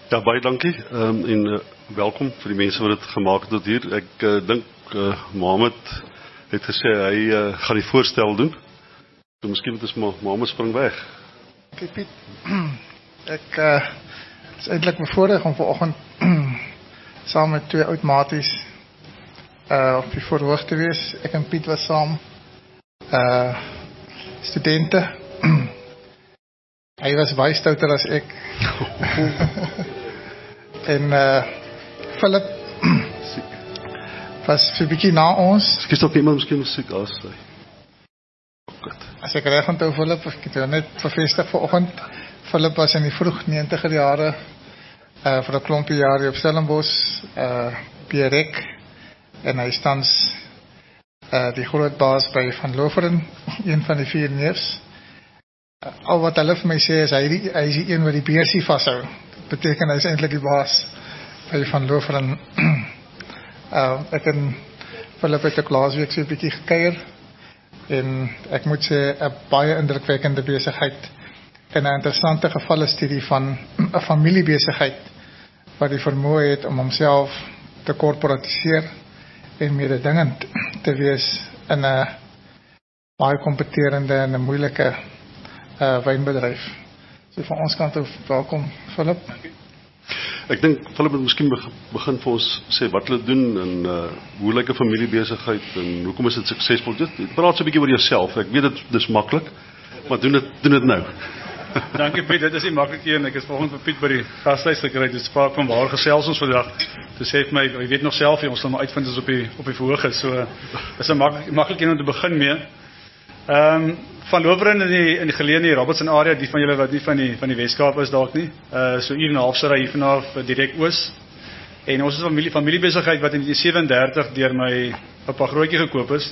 Ja, baie dankie en welkom vir die mense wat dit gemaak het tot hier. Ek dink Mohammed het gesê hy gaan die voorstel doen. So miskien moet ons Mohammed spring weg. Kijk Piet, ek is eintlik bevoorreg om vanoggend saam met twee oud maties op die verhoog te wees. Ek en Piet was saam studente. Hy was baie stouter as ek. En Philip was so 'n bietjie na ons. Ekskuus dat iemand miskien musiek aansluit. As ek reg onthou Philip, ek het jou net bevestig vanoggend. Philip was in die vroeg 90er jare vir 'n klompie jare op Stellenbosch Pierrek en hy tans die groot baas by Van Loveren, een van die 4 neefs. Al wat hulle vir my sê is hy is die een wat die beursie vashou. Dit beteken hy is eintlik die baas by Van Loveren. Ek en Philip het ook laasweek so 'n bietjie gekuier en ek moet sê 'n baie indrukwekkende besigheid en 'n interessante gevalle-studie van 'n familiebesigheid wat die vermoë het om homself te korporatiseer en mededingend te wees in 'n baie kompeterende en 'n moeilike wynbedryf. So van ons kant af welkom Philip. Ek dink Philip moet miskien begin vir ons sê wat hulle doen en hoe lyk 'n familiebesigheid en hoekom is dit suksesvol? Praat so 'n bietjie oor jouself. Ek weet dit is maklik, maar doen dit nou. Dankie Piet, dit is nie maklik hier en ek is vanoggend vir Piet by die gastehuis gekry. Dit spraak van waar gesels ons vandag. Toe sê vir my, jy weet nog self, ons sal maar uitvind as op die verhoog is. So is 'n maklik een om te begin mee. Van Loveren in die geleë in die Robertson area, die van julle wat nie van die Weskaap is dalk nie. So 1 en 'n half se ry hier vanaf direk oos. En ons is 'n familiebesigheid wat in 1937 deur my oupa grootjie gekoop is.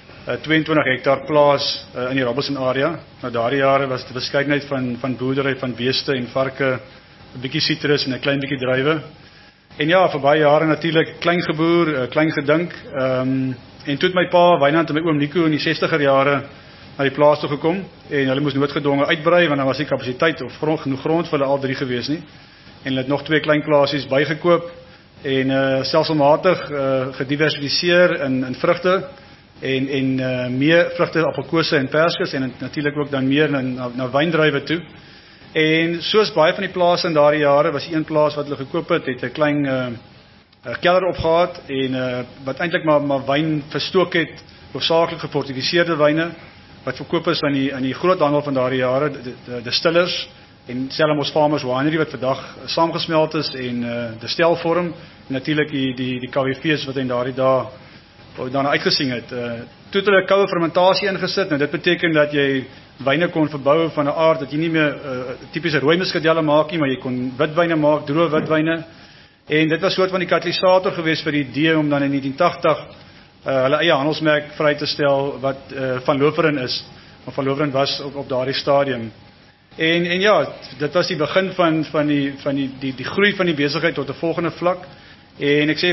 22 hektaar plaas in die Robertson area. Nou daardie jare was die verskeidenheid van boerdery van beeste en varke, 'n bietjie sitrus en 'n klein bietjie druiwe. En ja, vir baie jare natuurlik klein geboer, klein gedink. En toe het my pa Wynand en my oom Nico in die 60er jare na die plaas toe gekom en hulle moes noodgedwonge uitbrei want daar was nie kapasiteit of genoeg grond vir hulle al 3 gewees nie. En hulle het nog 2 klein plasies bygekoop en stelselmatig gediversifiseer in vrugte en meer vrugte, appelkose en perskes en natuurlik ook dan meer na wyndruiwe toe. En soos baie van die plase in daardie jare was een plaas wat hulle gekoop het 'n klein kelder opgehad en wat eintlik maar wyn verstook het, hoofsaaklik gefortifiseerde wyne wat verkoop is aan die groothandel van daardie jare, die distillers en Stellenbosch Farmers Winery wat vandag saamgesmelt is en distelvorm en natuurlik die KWV's wat in daardie dae daarna uitgesien het. Toe het hulle koue fermentasie ingesit. Nou dit beteken dat jy wyne kon verbou van 'n aard dat jy nie meer tipiese rooi muskadelle maak nie, maar jy kon witwyne maak, droë witwyne. En dit was soort van die katalysator geweest vir die idee om dan in 1980 hulle eie handelsmerk vry te stel wat Van Loveren is. Maar Van Loveren was op daardie stadium. En ja, dit was die begin van die groei van die besigheid tot 'n volgende vlak. En ek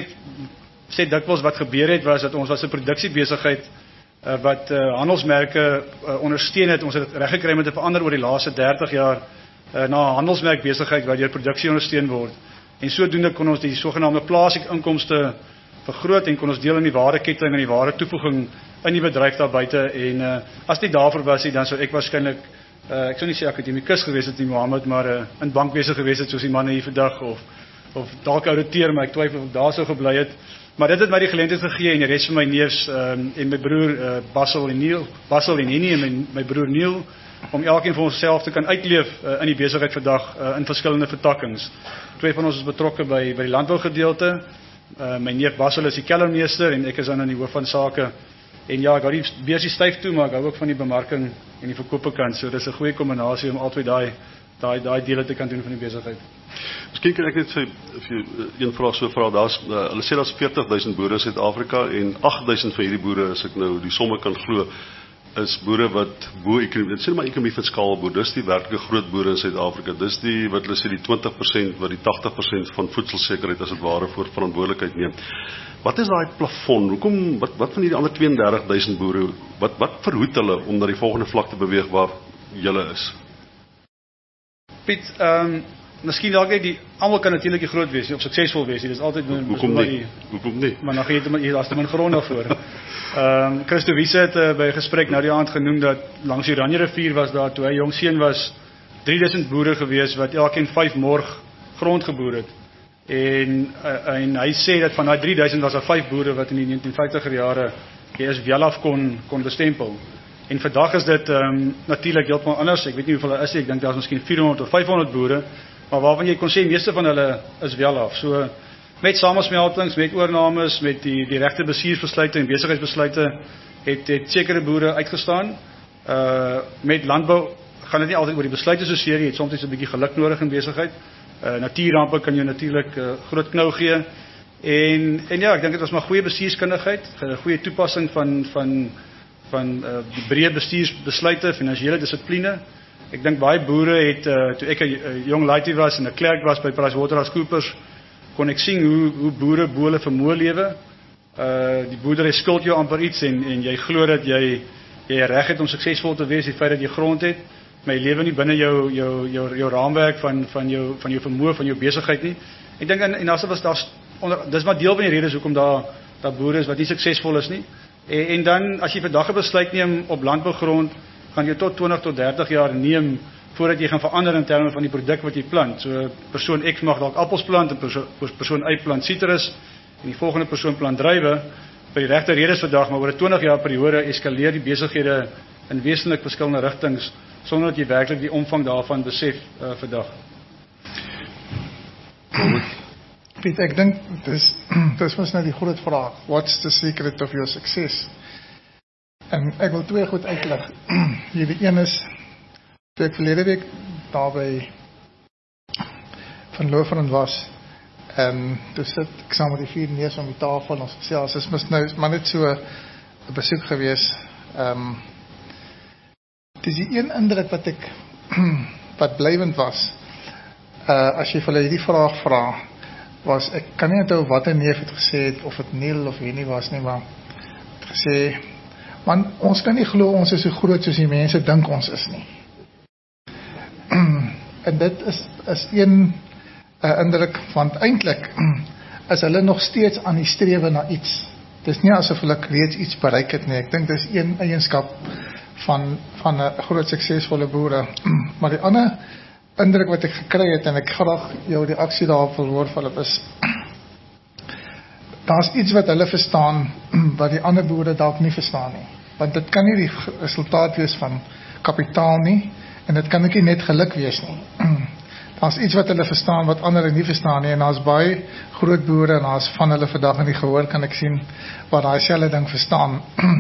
sê dikwels wat gebeur het was dat ons was 'n produksiebesigheid wat handelsmerke ondersteun het. Ons het dit reggekry om te verander oor die laaste 30 jaar na 'n handelsmerkbesigheid waar deur produksie ondersteun word. En sodoende kon ons die sogenaamde plaasinkomste vergroot en kon ons deel in die waardeketting en die waarde toevoeging in die bedryf daar buite. En as dit daarvoor was nie, dan sou ek waarskynlik ek sou nie sê akademikus gewees het nie Mohammed, maar in bankwese gewees het soos die manne hier vandag of dalk ouditeur, maar ek twyfel of daar sou gebly het. Maar dit het my die geleentheid gegee en die res van my neefs en my broer Basil en Henny en my broer Neil om elkeen vir onsself te kan uitleef in die besigheid vandag in verskillende vertakkings. 2 van ons is betrokke by die landbougedeelte. My neef Basil is die kellermeester en ek is dan in die hoof van sake. En ja, ek hou die beursie styf toe, maar ek hou ook van die bemarking en die verkoopkant. So dis 'n goeie kombinasie om albei daai dele te kan doen van die besigheid. Miskien kan ek net vir een vraag so vra. Hulle sê daar's 40,000 boere in Suid-Afrika en 8,000 van hierdie boere, as ek nou die somme kan glo, is boere wat dit sê maar ekonomie van skaal boer. Dis die werklike groot boere in Suid-Afrika. Dis die wat hulle sê die 20% wat die 80% van voedselsekerheid as dit ware voor verantwoordelikheid neem. Wat is daai plafon? Hoekom wat van hierdie ander 32,000 boere, wat verhoed hulle om na die volgende vlak te beweeg waar julle is? Piet, miskien dalk net die almal kan natuurlik nie groot wees nie of suksesvol wees nie. Dis altyd Hoekom nie? Hoekom nie? Maar dan gee jy daar's te min grond daarvoor. Christo Wiese het by 'n gesprek nou die aand genoem dat langs die Oranje rivier was daar toe hy jong seun was 3000 boere gewees wat elkeen 5 morg grond geboer het. En hy sê dat van daai 3000 was daar 5 boere wat in die 1950er jare die SWLAF kon bestempel. En vandag is dit natuurlik heeltemal anders. Ek weet nie hoeveel daar is nie. Ek dink daar's miskien 400 of 500 boere, maar waarvan jy kon sê meeste van hulle is WLAF. So met samesmeltings, met oornames, met die regte bestuursbesluite en besigheidsbesluite het sekere boere uitgestaan. Met landbou gaan dit nie altyd oor die besluite so seer nie, het soms 'n bietjie geluk nodig in besigheid. Natuurrampe kan jou natuurlik groot knou gee. En ja, ek dink dit was maar goeie bestuurskundigheid, goeie toepassing van die breë bestuursbesluite, finansiële dissipline. Ek dink baie boere het toe ek 'n jong laaitie was en 'n klerk was by PricewaterhouseCoopers, kon ek sien hoe boere bo hulle vermoë lewe. Die boerdery skuld jou amper iets en jy glo dat jy reg het om suksesvol te wees, die feit dat jy grond het, maar jy lewe nie binne jou raamwerk van jou vermoë, van jou besigheid nie. Ek dink en dis maar deel van die redes hoekom daar boere is wat nie suksesvol is nie. En dan as jy vandag 'n besluit neem op landbougrond, gaan jy tot 20 tot 30 jaar neem voordat jy gaan verander in terme van die produk wat jy plant. So persoon X mag dalk appels plant en persoon Y plant sitrus en die volgende persoon plant druiwe vir die regte redes vandag, maar oor 'n 20 jaar periode eskaleer die besighede in wesentlik verskillende rigtings sonder dat jy werklik die omvang daarvan besef vandag. Piet, ek dink dis mos nou die groot vraag. What's the secret of your success? En ek wil 2 goed uitlig. Hierdie een is toe ek verlede week daar by Van Looferen was en toe sit ek saam met die 4 neus om die tafel en ons gesels, is mos nou maar net so 'n besoek gewees. Dis die een indruk wat blywend was, as jy vir hulle hierdie vraag vra, was, ek kan nie onthou wat 'n neef het gesê het, of het Neil of Henny was nie, maar het gesê, man, ons kan nie glo ons is so groot soos die mense dink ons is nie. En dit is een indruk, want eintlik is hulle nog steeds aan die strewe na iets. Dis nie asof hulle reeds iets bereik het nie. Ek dink dis een eienskap van 'n groot suksesvolle boere. Maar die ander indruk wat ek gekry het, en ek graag jou reaksie daarop wil hoor, Philip, is daar's iets wat hulle verstaan wat die ander boere dalk nie verstaan nie. Want dit kan nie die resultaat wees van kapitaal nie, en dit kan ook nie net geluk wees nie. Daar's iets wat hulle verstaan wat ander nie verstaan nie, en daar's baie groot boere en daar's van hulle vandag in die gehoor kan ek sien wat daai selfde ding verstaan.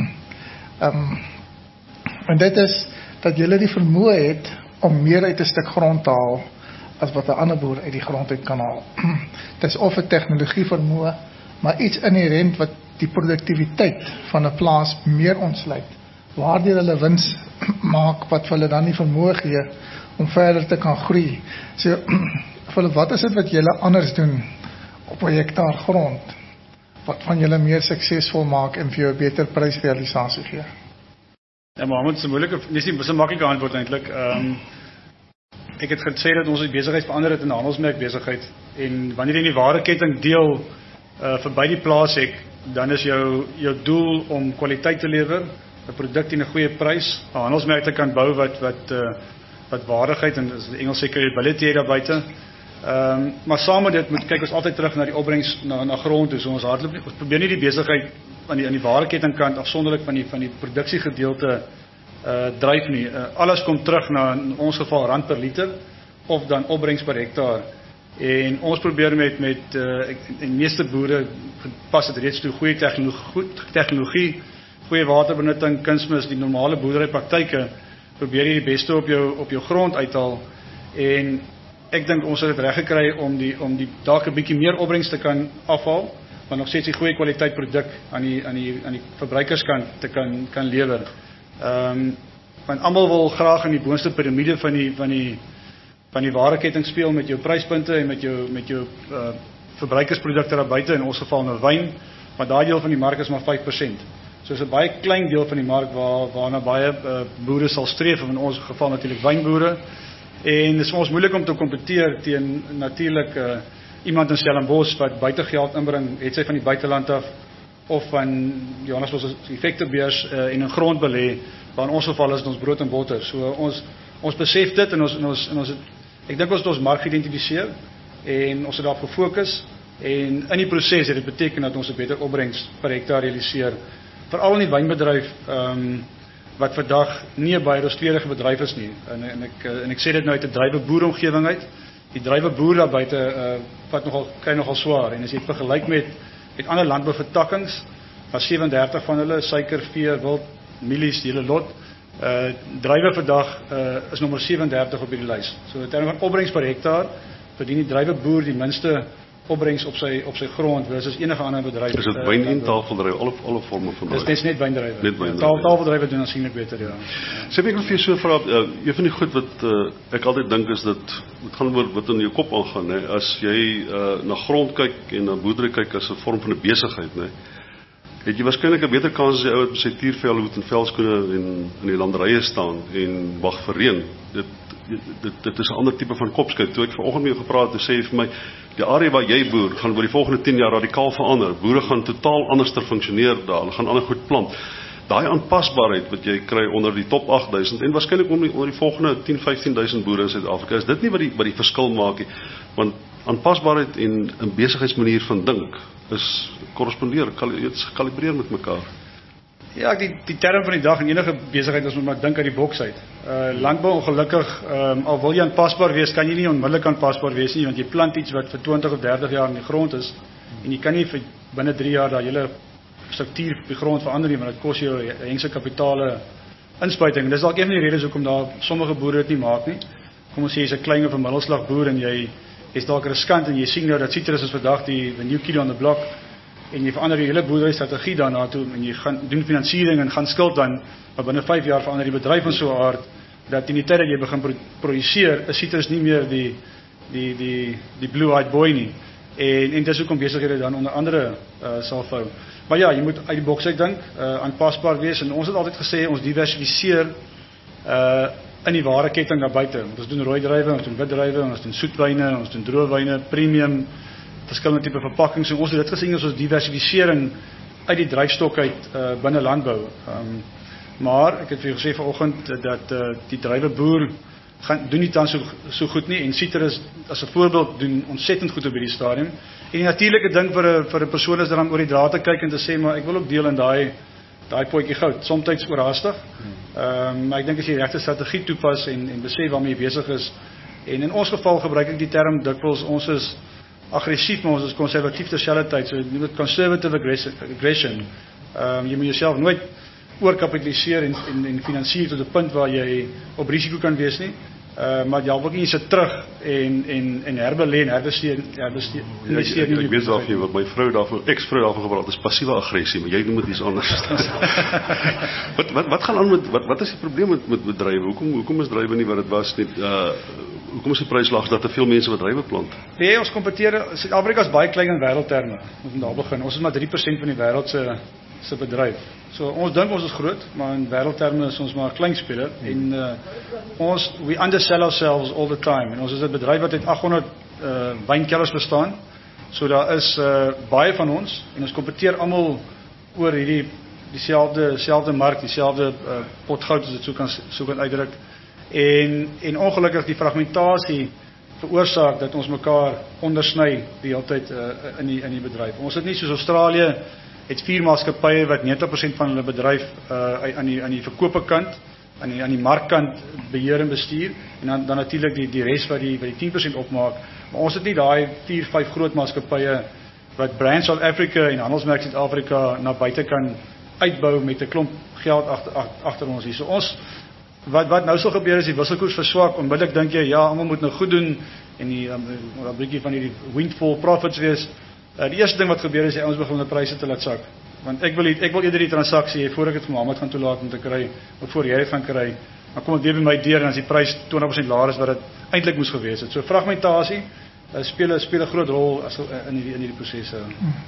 En dit is dat julle die vermoë het om meer uit 'n stuk grond te haal as wat 'n ander boer uit die grond uit kan haal. Dis of 'n tegnologie vermoë, maar iets inherent wat die produktiwiteit van 'n plaas meer ontsluit, waardeur hulle wins maak wat hulle dan nie vermoë gee om verder te kan groei. So, wat is dit wat julle anders doen op 'n hektaar grond wat van julle meer suksesvol maak en vir jou 'n beter prysrealisasie gee? Ja, maar dit is 'n moeilike, dis nie 'n maklike antwoord eintlik. Ek het gesê dat ons die besigheid verander het in 'n handelsmerk besigheid, en wanneer jy in die waardeketting deel verby die plaas het, dan is jou doel om kwaliteit te lewer, 'n produk teen 'n goeie prys, 'n handelsmerk te kan bou wat waardigheid en as die Engels sê credibility daar buite. Maar saam met dit moet kyk ons altyd terug na die opbrengs na grond toe. So ons probeer nie die besigheid aan die waardekettingkant afsonderlik van die produksiegedeelte dryf nie. Alles kom terug na in ons geval rand per liter of dan opbrengs per hektaar. En ons probeer met die meeste boere pas dit reeds toe goeie tegnologie, goeie waterbenutting, kunsmis, die normale boerderypraktyke, probeer jy die beste op jou grond uithaal. En ek dink ons het dit reg gekry om die dalk 'n bietjie meer opbrengs te kan afhaal, maar nog steeds die goeie kwaliteit produk aan die verbruikerskant te kan lewer. Want almal wil graag in die boonste piramide van die waardeketting speel met jou pryspunte en met jou verbruikersprodukte daar buite, in ons geval nou wyn, maar daai deel van die mark is maar 5%. So is 'n baie klein deel van die mark waarna baie boere sal streef, in ons geval natuurlik wynboere. En dit is vir ons moeilik om te kompeteer teen natuurlik iemand in Stellenbosch wat buite geld inbring, het sy van die buiteland af of van Johannesburg se effektebeurs en 'n grond belê, waar in ons geval is dit ons brood en botter. So ons besef dit en ons ek dink ons het ons mark geïdentifiseer en ons het daarop gefokus en in die proses het dit beteken dat ons 'n beter opbrengs per hektaar realiseer. Veral in die wynbedryf wat vandag nie 'n baie roostwerige bedryf is nie. En ek sê dit nou uit 'n druiweboeromgewing uit. Die druiweboer daar buite kry nogal swaar en as jy dit vergelyk met ander landbouvertakkings, van 37 van hulle, suiker, vee, wild, mielies, die hele lot. Druiwe vandag is nommer 37 op hierdie lys. So in terme van opbrengs per hektaar verdien die druiweboer die minste opbrengs op sy grond versus enige ander bedryf. Is dit wyn en tafeldrywe, alle vorme van bedryf? Dis net wyndrywe. Tafeldrywe doen aansienlik beter, ja. Sê ek wil vir jou so vra, een van die goed wat ek altyd dink is dat dit gaan oor wat in jou kop aangaan, hè. As jy na grond kyk en na boerdery kyk as 'n vorm van 'n besigheid, hè, het jy waarskynlik 'n beter kans as jy ou wat met sy tuurvelhoed en velskoene en in die landerye staan en wag vir reën. Dit is 'n ander tipe van kopskyk. Toe ek vanoggend met jou gepraat het, sê jy vir my, die area waar jy boer, gaan oor die volgende 10 jaar radikaal verander. Boere gaan totaal anders te funksioneer daar, hulle gaan ander goed plant. Daai aanpasbaarheid wat jy kry onder die top 8000 en waarskynlik onder die volgende 10-15 000 boere in Suid-Afrika, is dit nie wat die verskil maak nie. Want aanpasbaarheid en 'n besigheidsmanier van dink is korrespondeer, gekalibreer met mekaar. Ja, die term van die dag in enige besigheid is om maar dink uit die boks uit. Landbou ongelukkig, al wil jy aanpasbaar wees, kan jy nie onmiddellik aanpasbaar wees nie, want jy plant iets wat vir 20 of 30 jaar in die grond is, en jy kan nie vir binne 3 jaar daai hele struktuur op die grond verander nie, want dit kos jou hengse kapitale inspuiting. Dis dalk een van die redes hoekom daar sommige boere dit nie maak nie. Kom ons sê jy's 'n klein of 'n middelslag boer en jy's dalk riskant en jy sien nou dat sitrus is vandag die new kid on the block. En jy verander die hele boerderystrategie daarna toe en jy gaan doen finansiering en gaan skuld dan, maar binne 5 jaar verander die bedryf in so 'n aard dat in die tyd dat jy begin produseer, is citrus nie meer die blue-eyed boy nie. En dis hoekom besighede dan onder andere sal vou. Maar ja, jy moet uit die boks uit dink, aanpasbaar wees en ons het altyd gesê ons diversifiseer in die ware ketting daar buite. Ons doen rooi druiwe, ons doen wit druiwe, ons doen soetwyne, ons doen droëwyne, premium, verskillende tipe verpakkings en ons het dit gesien as ons diversifisering uit die dryfstok uit binne landbou. Maar ek het vir jou gesê vanoggend dat die druiweboer doen nie tans so goed nie en citrus as 'n voorbeeld doen ontsettend goed op hierdie stadium. En die natuurlike ding vir 'n persoon is dan oor die draad te kyk en te sê maar ek wil ook deel in daai potjie goud, soms oorhaastig. Maar ek dink as jy die regte strategie toepas en besef waarmee jy besig is. En in ons geval gebruik ek die term dikwels ons is aggressief, maar ons is konservatief terselfdertyd, so jy moet conservative aggression. Jy moet jouself nooit oorkapitaliseer en finansier tot 'n punt waar jy op risiko kan wees nie. Maar jy wil nie sit terug en herbelê en herbestuur nie. Ek weet wel jy wat my ex-vrou daarvan gepraat is passiewe aggressie, maar jy noem dit iets anders. Wat gaan aan met wat is die probleem met druiwe? Hoekom is druiwe nie wat dit was nie? Hoekom is die pryslaag dat te veel mense wat druiwe plant? Nee, ons kompeteer, Suid-Afrika is baie klein in wêreldterme. Ons moet daar begin. Ons is maar 3% van die wêreld se bedryf. So ons dink ons is groot, maar in wêreldterme is ons maar 'n klein speler en we undersell ourselves all the time. En ons is 'n bedryf wat uit 800 wynkelers bestaan. So daar is baie van ons en ons kompeteer almal oor dieselfde mark, dieselfde pot goud as dit so kan uitdruk. En ongelukkig die fragmentasie veroorsaak dat ons mekaar ondersny die hele tyd in die bedryf. Ons het nie soos Australië het 4 maatskappye wat 90% van hulle bedryf aan die verkope kant, aan die markkant beheer en bestuur en dan natuurlik die res wat die 10% opmaak. Maar ons het nie daai 4-5 groot maatskappye wat Brand South Africa en Handelsmerk Suid-Afrika na buite kan uitbou met 'n klomp geld agter ons hier. So ons wat nou sal gebeur is die wisselkoers verswak, onmiddellik dink jy ja, almal moet nou goed doen en die 'n bietjie van hierdie windfall profits wees. Die eerste ding wat gebeur is ons begin die pryse te laat sak. Want ek wil eerder die transaksie hê voor ek dit vir Mohammed gaan toelaat om te kry, of voor jy dit gaan kry. Dan kom dit weer by my deur en as die prys 20% laer is wat dit eintlik moes gewees het. So fragmentasie speel 'n groot rol in hierdie prosesse.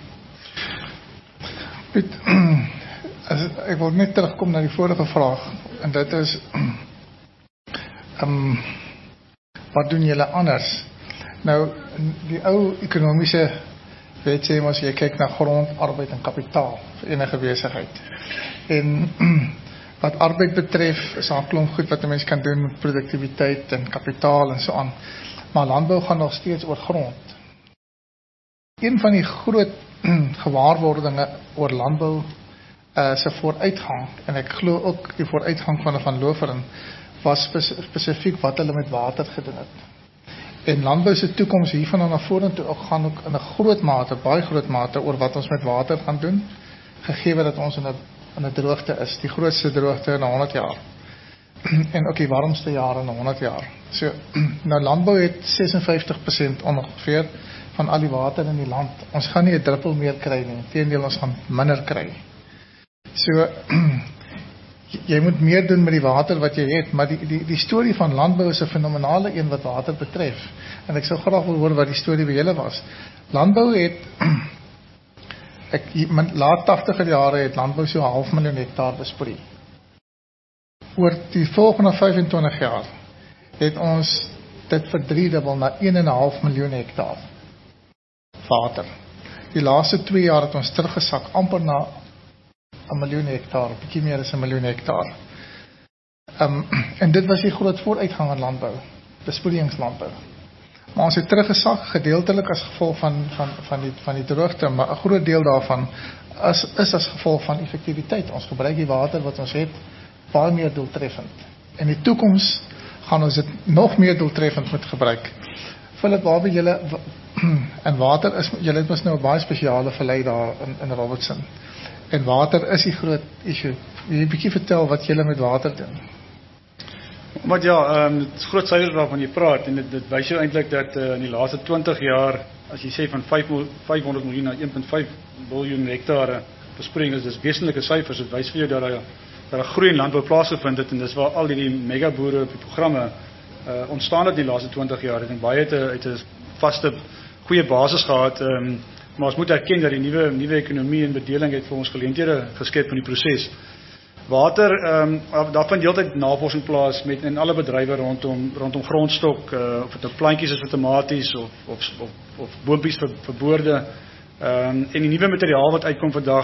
Piet, ek wil net terugkom na die vorige vraag en dit is wat doen julle anders? Nou, die ou ekonomiese wet sê as jy kyk na grond, arbeid en kapitaal vir enige besigheid. En wat arbeid betref, is daar 'n klomp goed wat 'n mens kan doen met produktiwiteit en kapitaal en so aan. Maar landbou gaan nog steeds oor grond. Een van die groot gewaarwordinge oor landbou se vooruitgang, en ek glo ook die vooruitgang van Van Loveren, was spesifiek wat hulle met water gedoen het. En landbou se toekoms hiervan na vorentoe ook gaan ook in 'n groot mate, baie groot mate, oor wat ons met water gaan doen, gegee dat ons in 'n droogte is, die grootste droogte in 100 jaar. En ook die warmste jare in 100 jaar. So, nou landbou het 56% ongeveer van al die water in die land. Ons gaan nie 'n druppel meer kry nie, teendeel ons gaan minder kry. So, jy moet meer doen met die water wat jy het, maar die storie van landbou is 'n fenomenale een wat water betref. En ek sou graag wil hoor wat die storie by julle was. Landbou het laat 80er jare het landbou so 500.000 hektaar besproei. Oor die volgende 25 jaar het ons dit verdriedubbel na 1,5 miljoen hektaar water. Die laaste 2 jaar het ons teruggesak amper na 1 miljoen hektaar, bietjie meer as 1 miljoen hektaar. En dit was die groot vooruitgang in landbou, besproeiingslandbou. Maar ons het teruggesak, gedeeltelik as gevolg van die droogte, maar 'n groot deel daarvan is as gevolg van effektiwiteit. Ons gebruik die water wat ons het baie meer doeltreffend. In die toekoms gaan ons dit nog meer doeltreffend moet gebruik. Philip, waarby julle en water is, julle het mos nou 'n baie spesiale vallei daar in Robertson. En water is die groot issue. Wil jy 'n bietjie vertel wat julle met water doen? Maar ja, dit is groot syfers waarvan jy praat en dit wys jou eintlik dat in die laaste 20 jaar, as jy sê van 500 miljoen na 1,5 biljoen hektare besproeiing is, dis wesentlike syfers. Dit wys vir jou dat 'n groei in landbou plaasgevind het en dis waar al hierdie mega boere op die programme ontstaan het in die laaste 20 jaar. Ek dink baie het 'n vaste goeie basis gehad, maar ons moet erken dat die nuwe ekonomie en bedeling het vir ons geleenthede geskep in die proses. Water, daar vind heeltyd navorsing plaas met in alle bedrywe rondom grondstok, of dit nou plantjies is vir tomaties of boontjies vir boorde. En die nuwe materiaal wat uitkom vandag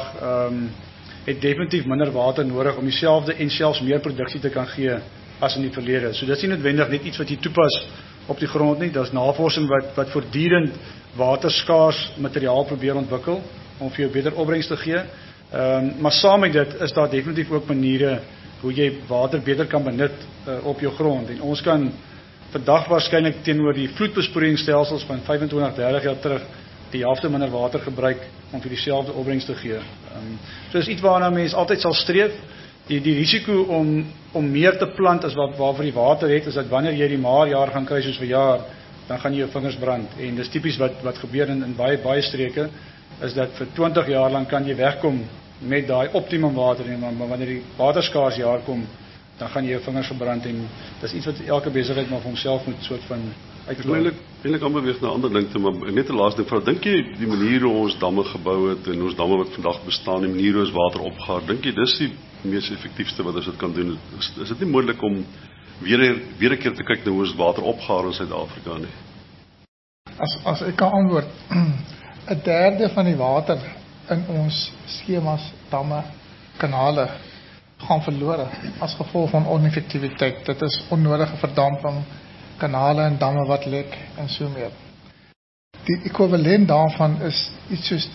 het definitief minder water nodig om dieselfde en selfs meer produksie te kan gee as in die verlede. So dit is nie noodwendig net iets wat jy toepas op die grond nie. Daar's navorsing wat voortdurend waterskaars materiaal probeer ontwikkel om vir jou beter opbrengs te gee. Maar saam met dit is daar definitief ook maniere hoe jy water beter kan benut op jou grond. En ons kan vandag waarskynlik teenoor die vloedbesproeiingsstelsels van 25-30 jaar terug die helfte minder water gebruik om vir dieselfde opbrengs te gee. So is iets waarna mens altyd sal streef. Die risiko om meer te plant as waarvoor die water het, is dat wanneer jy die maarjaar gaan kry soos vir jaar, dan gaan jy jou vingers brand. En dis tipies wat gebeur in baie streke, is dat vir 20 jaar lang kan jy wegkom met daai optimum water, maar wanneer die waterskaars jaar kom, dan gaan jy jou vingers verbrand en dis iets wat elke besigheid maar vir homself moet soort van uitklaar. Eintlik aan beweeg na 'n ander ding toe, maar net 'n laaste ding, vrou, dink jy die manier hoe ons damme gebou het en ons damme wat vandag bestaan, die manier hoe ons water opgaar, dink jy dis die mees effektiefste wat ons dit kan doen? Is dit nie moontlik om weer 'n keer te kyk na hoe ons water opgaar in Suid-Afrika nie? As ek kan antwoord, 'n derde van die water in ons skemas, damme, kanale gaan verlore as gevolg van oneffektiwiteit. Dit is onnodige verdamping, kanale en damme wat lek en so meer. Die ekwivalent daarvan is iets soos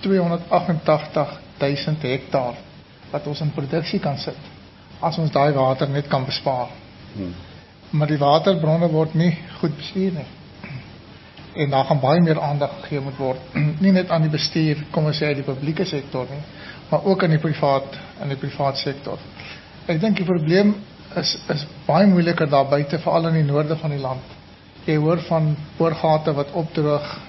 288.000 hektaar wat ons in produksie kan sit as ons daai water net kan bespaar. Maar die waterbronne word nie goed bestuur nie. En daar gaan baie meer aandag gegee moet word, nie net aan die bestuur, kom ons sê die publieke sektor nie, maar ook in die privaat sektor. Ek dink die probleem is baie moeiliker daar buite, veral in die noorde van die land. Jy hoor van boorgate wat opdroog,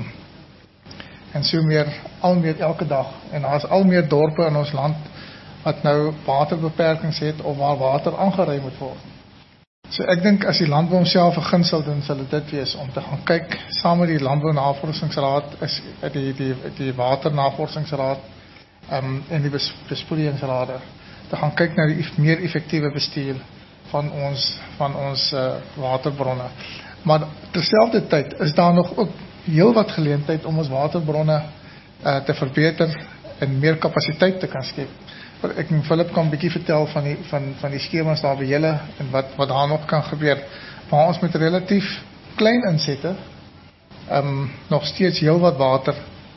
en so meer, al meer elke dag, en daar is al meer dorpe in ons land wat nou waterbeperkings het of waar water aangery moet word. So ek dink as die landbou homself 'n guns sal doen, sal dit wees om te gaan kyk saam met die landbounavorsingsraad, die waternavorsingsraad en die besproeiingsrade, te gaan kyk na die meer effektiewe bestuur van ons waterbronne. Maar terselfdertyd is daar nog ook heel wat geleentheid om ons waterbronne te verbeter en meer kapasiteit te kan skep. Ek en Philip kan 'n bietjie vertel van die skemas daar by julle en wat daar nog kan gebeur. Maar ons met relatief klein insette nog steeds heel wat water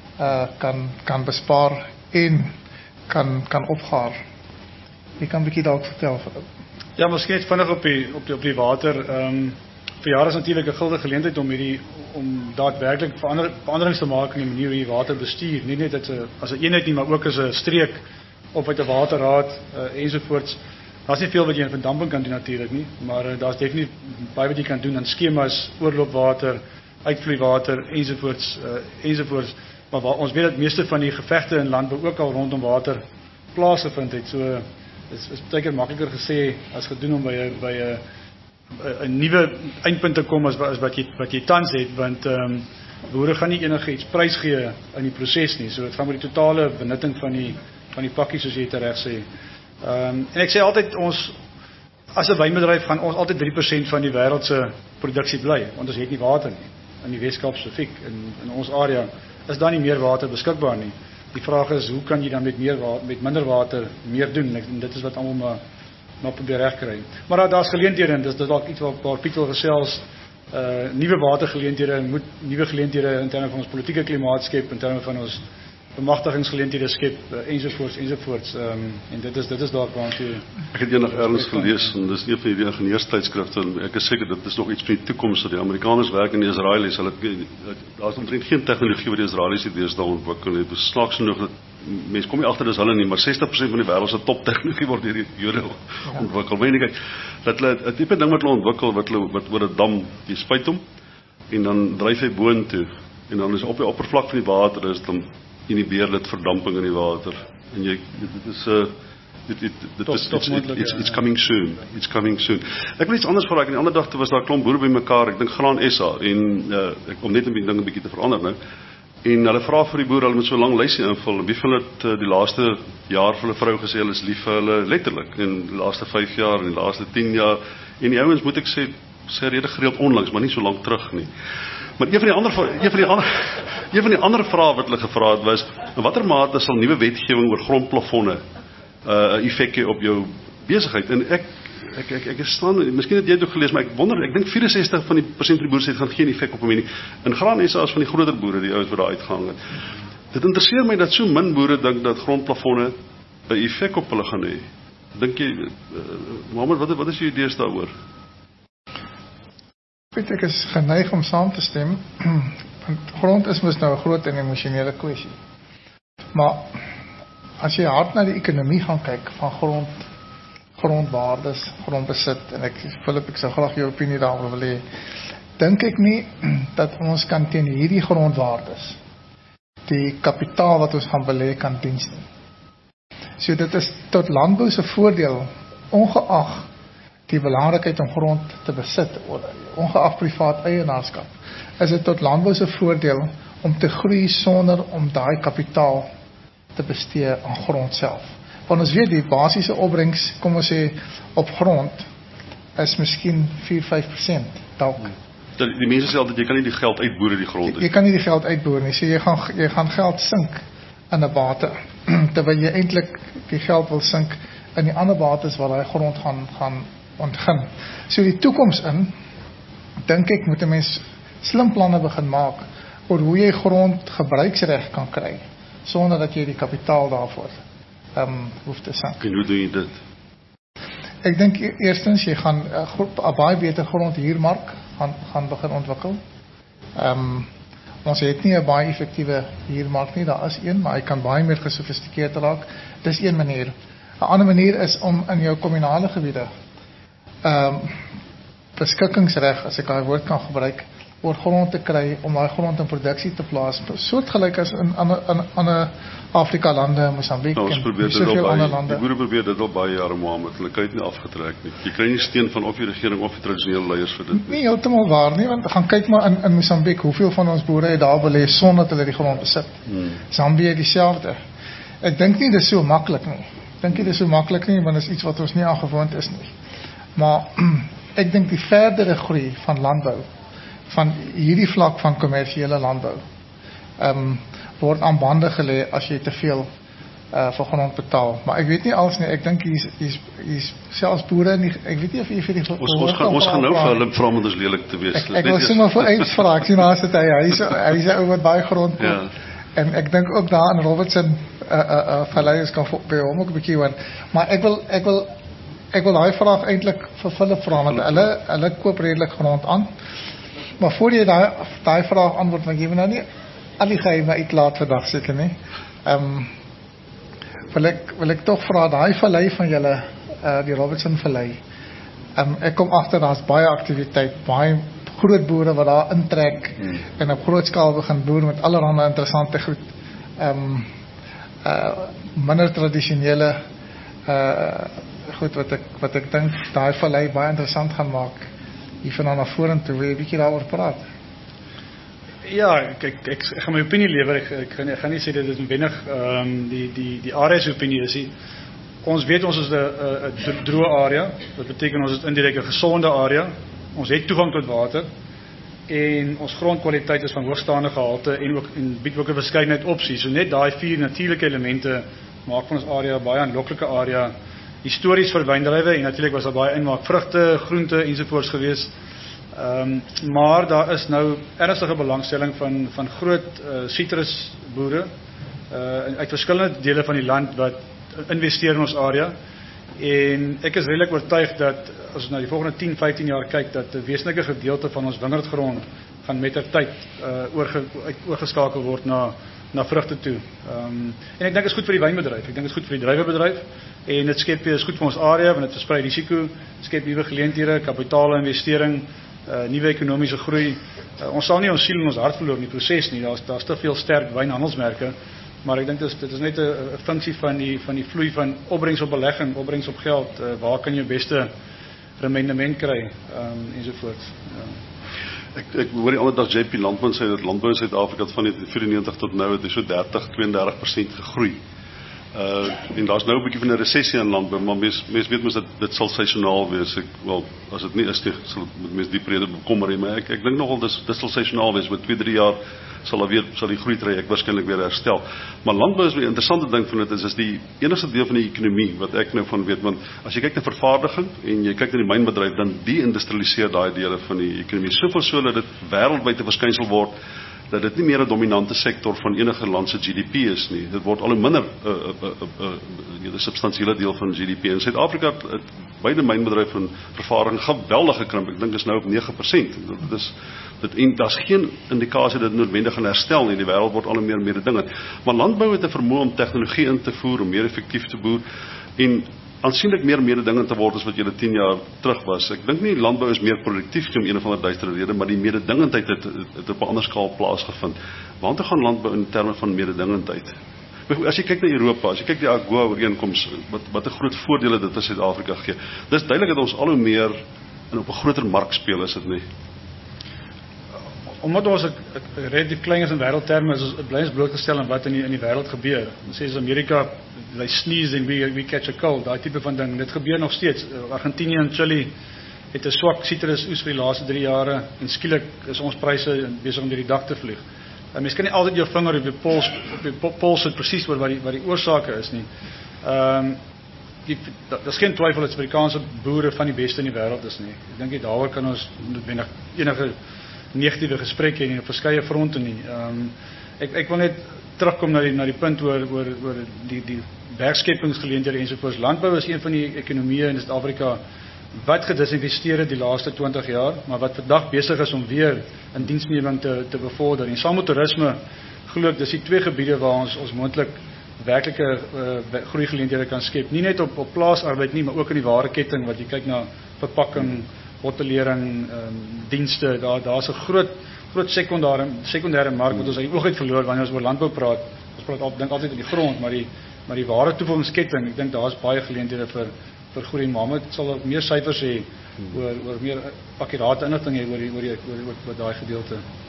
kan bespaar en kan opgaar. Jy kan 'n bietjie dalk vertel, Philip. Ja, miskien net vinnig op die water. Vir jare is natuurlik 'n guldige geleentheid om daadwerklik veranderings te maak in die manier hoe jy water bestuur. Nie net as 'n eenheid nie, maar ook as 'n streek of uit 'n waterraad ensovoorts. Daar's nie veel wat jy in verdamping kan doen natuurlik nie, maar daar's definitief baie wat jy kan doen aan skemas, oorloopwater, uitvloeiwater ensovoorts. Maar ons weet dat meeste van die gevegte in landbou ook al rondom water plaasgevind het. So is baie keer makliker gesê as gedoen om by 'n nuwe eindpunt te kom as wat jy tans het, want boere gaan nie enige iets prys gee in die proses nie. So dit gaan met die totale benutting van die pakkie, soos jy dit reg sê. En ek sê altyd, ons as 'n wynbedryf gaan ons altid 3% van die wêreld se produksie bly, want ons het nie water nie. In die Weskaap spesifiek, in ons area is daar nie meer water beskikbaar nie. Die vraag is, hoe kan jy dan met minder water meer doen? En dit is wat almal maar probeer regkry. Maar daar's geleenthede en dis dalk iets waar Piet wil gesels, nuwe watergeleenthede, moet nuwe geleenthede in terme van ons politieke klimaat skep, in terme van ons bemagtigingsgeleenthede skep, ensovoorts. En dit is dalk waartoe ek het eendag ergens gelees, en dis een van hierdie ingenieurstydskrifte, en ek is seker dit is nog iets vir die toekoms, dat die Amerikaners werk in die Israelies, daar is omtrent geen tegnologie wat die Israelies die deesdae ontwikkel het. Dis snaaks genoeg dat mense kom nie agter dis hulle nie, maar 60% van die wêreld se top tegnologie word deur die Jode ontwikkel. Weet jy, dat hulle 'n tipe ding wat hulle ontwikkel wat oor 'n dam, jy spuit hom en dan dryf hy boontoe en dan is op die oppervlak van die water is dan inhibeer dit verdamping in die water. En jy it's coming soon. It's coming soon. Ek wil iets anders vra. Die ander dag was daar 'n klomp boere bymekaar. Ek dink Graan SA en ek kom net 'n bietjie te verander nou. En hulle vra vir die boere, hulle moet so 'n lang lysie invul. En wie van hulle die laaste jaar vir hulle vrou gesê hulle is lief vir hulle letterlik en die laaste 5 jaar en die laaste 10 jaar. En die ouens moet ek sê rede gereeld onlangs, maar nie so lank terug nie. Maar een van die ander vrae wat hulle gevra het was, in watter mate sal nuwe wetgewing oor grondplafonne 'n effek hê op jou besigheid? En ek staan, miskien het jy dit ook gelees, maar ek wonder, ek dink 64% van die boere sê dit gaan geen effek op hom hê nie. In Graan SA is van die groter boere, die ouens wat daar uitgegaan het. Dit interesseer my dat so min boere dink dat grondplafonne 'n effek op hulle gaan hê. Dink jy, Mohammed, wat is jou idees daaroor? Ek is geneig om saam te stem, want grond is mos nou 'n groot en emosionele kwessie. Maar as jy hard na die ekonomie gaan kyk van grondwaardes, grondbesit, en ek sou graag jou opinie daaroor wil hê, dink ek nie dat ons kan teen hierdie grondwaardes die kapitaal wat ons gaan belê kan diens nie. So dit is tot landbou se voordeel, ongeag die belangrikheid om grond te besit, ongeag privaat eienaarskap, is dit tot landbou se voordeel om te groei sonder om daai kapitaal te bestee aan grond self. Want ons weet die basiese opbrengs, kom ons sê, op grond is miskien 4-5% dalk. Die mense sê altyd jy kan nie die geld uitboer uit die grond. Jy kan nie die geld uitboer nie. So jy gaan geld sink in 'n bate, terwyl jy eintlik die geld wil sink in die ander bates waar daai grond gaan ontgin. So die toekoms in, dink ek moet 'n mens slim planne begin maak oor hoe jy grondgebruiksreg kan kry sonder dat jy die kapitaal daarvoor hoef te sink. En hoe doen jy dit? Ek dink eerstens jy gaan 'n baie beter grondhuurmark gaan begin ontwikkel. Ons het nie 'n baie effektiewe huurmark nie, daar is een, maar hy kan baie meer gesofistikeerd raak. Dis een manier. 'n ander manier is om in jou kommunale gebiede beskikkingsreg, as ek daai woord kan gebruik, oor grond te kry om daai grond in produksie te plaas, soortgelyk as in ander Afrika lande, Mosambiek en soveel ander lande. Die boere probeer dit al baie jare, Mohammed, hulle kry dit nie afgetrek nie. Jy kry nie steun van of die regering of die tradisionele leiers vir dit nie. Nie heeltemal waar nie, want gaan kyk maar in Mosambiek, hoeveel van ons boere het daar belê sonder dat hulle die grond besit. Zambië dieselfde. Ek dink nie dis so maklik nie. Want dit is iets wat ons nie aangewoond is nie. Maar ek dink die verdere groei van landbou van hierdie vlak van kommersiële landbou word aan bande gelê as jy te veel vir grond betaal. Maar ek weet nie als nie, ek dink hier's selfs boere nie, ek weet nie of jy vir die Ons gaan nou vir hulle vra om ons lelik te wees. Ek wil sommer vir eens vra, ek sien daar sit hy's 'n ou wat baie grond koop. Ja. En ek dink ook daar in Robertson vallei is kan by hom ook 'n bietjie hoor. Maar ek wil daai vraag eintlik vir Philip vra, want hulle koop redelik grond aan. Maar voor jy daai vraag antwoord, want jy wil nou nie al die geheime uitlaat vandag seker nie. Wil ek tog vra, daai vallei van julle, die Robertson vallei. Ek kom agter daar's baie aktiwiteit, baie groot boere wat daar intrek en op groot skaal begin boer met allerlei interessante goed. Minder tradisionele goed wat ek dink daai vallei baie interessant gaan maak hiervan na vorentoe. Wil jy 'n bietjie daaroor praat? Ja, kyk, ek gaan my opinie lewer. Ek gaan nie sê dit is noodwendig die area se opinie is nie. Ons weet ons is 'n droë area. Wat beteken ons is indirek 'n gesonde area. Ons het toegang tot water en ons grondkwaliteit is van hoogstaande gehalte en bied ook 'n verskeidenheid opsies. So net daai 4 natuurlike elemente maak van ons area baie aanloklike area. Histories vir wyndrywe en natuurlik was daar baie inmaak vrugte, groente ensovoorts gewees. Maar daar is nou ernstige belangstelling van groot sitrusboere uit verskillende dele van die land wat investeer in ons area. En ek is redelik oortuig dat as ons na die volgende 10-15 jaar kyk, dat 'n wesenlike gedeelte van ons wingerdgrond gaan met ter tyd oorgeskakel word na vrugte toe. En ek dink dit is goed vir die wynbedryf. Ek dink dit is goed vir die druiwebedryf en dit skep is goed vir ons area want dit versprei risiko, skep nuwe geleenthede, kapitale investering, nuwe ekonomiese groei. Ons sal nie ons siel en ons hart verloor in die proses nie. Daar's te veel sterk wynhandelsmerke, maar ek dink dit is net 'n funksie van die vloei van opbrengs op belegging, opbrengs op geld. Waar kan jy beste rendement kry ensovoorts. Ek hoor die ander dag JP Landman sê dat landbou in Suid-Afrika van 1994 tot nou het hy so 30-32% gegroei. En daar's nou 'n bietjie van 'n resessie in landbou, maar mens weet mos dat dit sal seisoonaal wees. As dit nie is nie, sal mens die rede bekommer hê, maar ek dink nogal dit sal seisoonaal wees. Met 2-3 jaar sal die groei traject waarskynlik weer herstel. Maar landbou is 'n interessante ding van dit is die enigste deel van die ekonomie wat ek nou van weet, want as jy kyk na vervaardiging en jy kyk na die mynbedryf, dan de-industrialiseer daai dele van die ekonomie soveel so dat dit wêreldwyd 'n verskynsel word dat dit nie meer 'n dominante sektor van enige land se GDP is nie. Dit word al hoe minder 'n substansiële deel van GDP. In Suid-Afrika het beide mynbedryf en vervaardiging geweldig gekrimp. Ek dink is nou op 9%. En daar's geen indikasie dat dit noodwendig gaan herstel nie. Die wêreld word al hoe meer mededingend. Maar landbou het 'n vermoë om tegnologie in te voer, om meer effektief te boer en aansienlik meer mededingend te word as wat julle 10 jaar terug was. Ek dink nie landbou is meer produktief om een of ander duistere rede, maar die mededingendheid het op 'n ander skaal plaasgevind. Waartoe gaan landbou in terme van mededingendheid? As jy kyk na Europa, as jy kyk die AGOA ooreenkoms, wat 'n groot voordele dit vir Suid-Afrika gee. Dis duidelik dat ons al hoe meer op 'n groter mark speel, is dit nie? Omdat ons relatief klein is in wêreldterme, is ons bly ons blootgestel aan wat in die wêreld gebeur. Ons sê as Amerika, they sneeze and we catch a cold, daai tipe van ding. Dit gebeur nog steeds. Argentinië en Chili het 'n swak sitrus oes vir die laaste 3 jare en skielik is ons pryse besig om deur die dak te vlieg. Mens kan nie altyd jou vinger op die pols sit presies oor wat die oorsake is nie. Daar's geen twyfel dat Suid-Afrikaanse boere van die beste in die wêreld is nie. Ek dink daaroor kan ons noodwendig enige negatiewe gesprekke hê op verskeie fronte nie. Ek wil net terugkom na die punt oor die werkskepingsgeleenthede ensovoorts. Landbou is een van die ekonomieë in Suid-Afrika wat gedisinvesteer het die laaste 20 jaar, maar wat vandag besig is om weer in diensneming te bevorder. En saam met toerisme, glo ek, dis die 2 gebiede waar ons moontlik werklike groeigeleenthede kan skep. Nie net op plaasarbeid nie, maar ook in die wareketting, wat jy kyk na verpakking, hotellering, dienste, daar's 'n groot sekondêre mark wat ons uit die oog uit verloor wanneer ons oor landbou praat. Ons dink altyd aan die grond, maar die ware toevoegingsketting, ek dink daar's baie geleenthede vir groei. Mohammed sal ook meer syfers hê oor meer akkurate inligting hê oor daai gedeelte.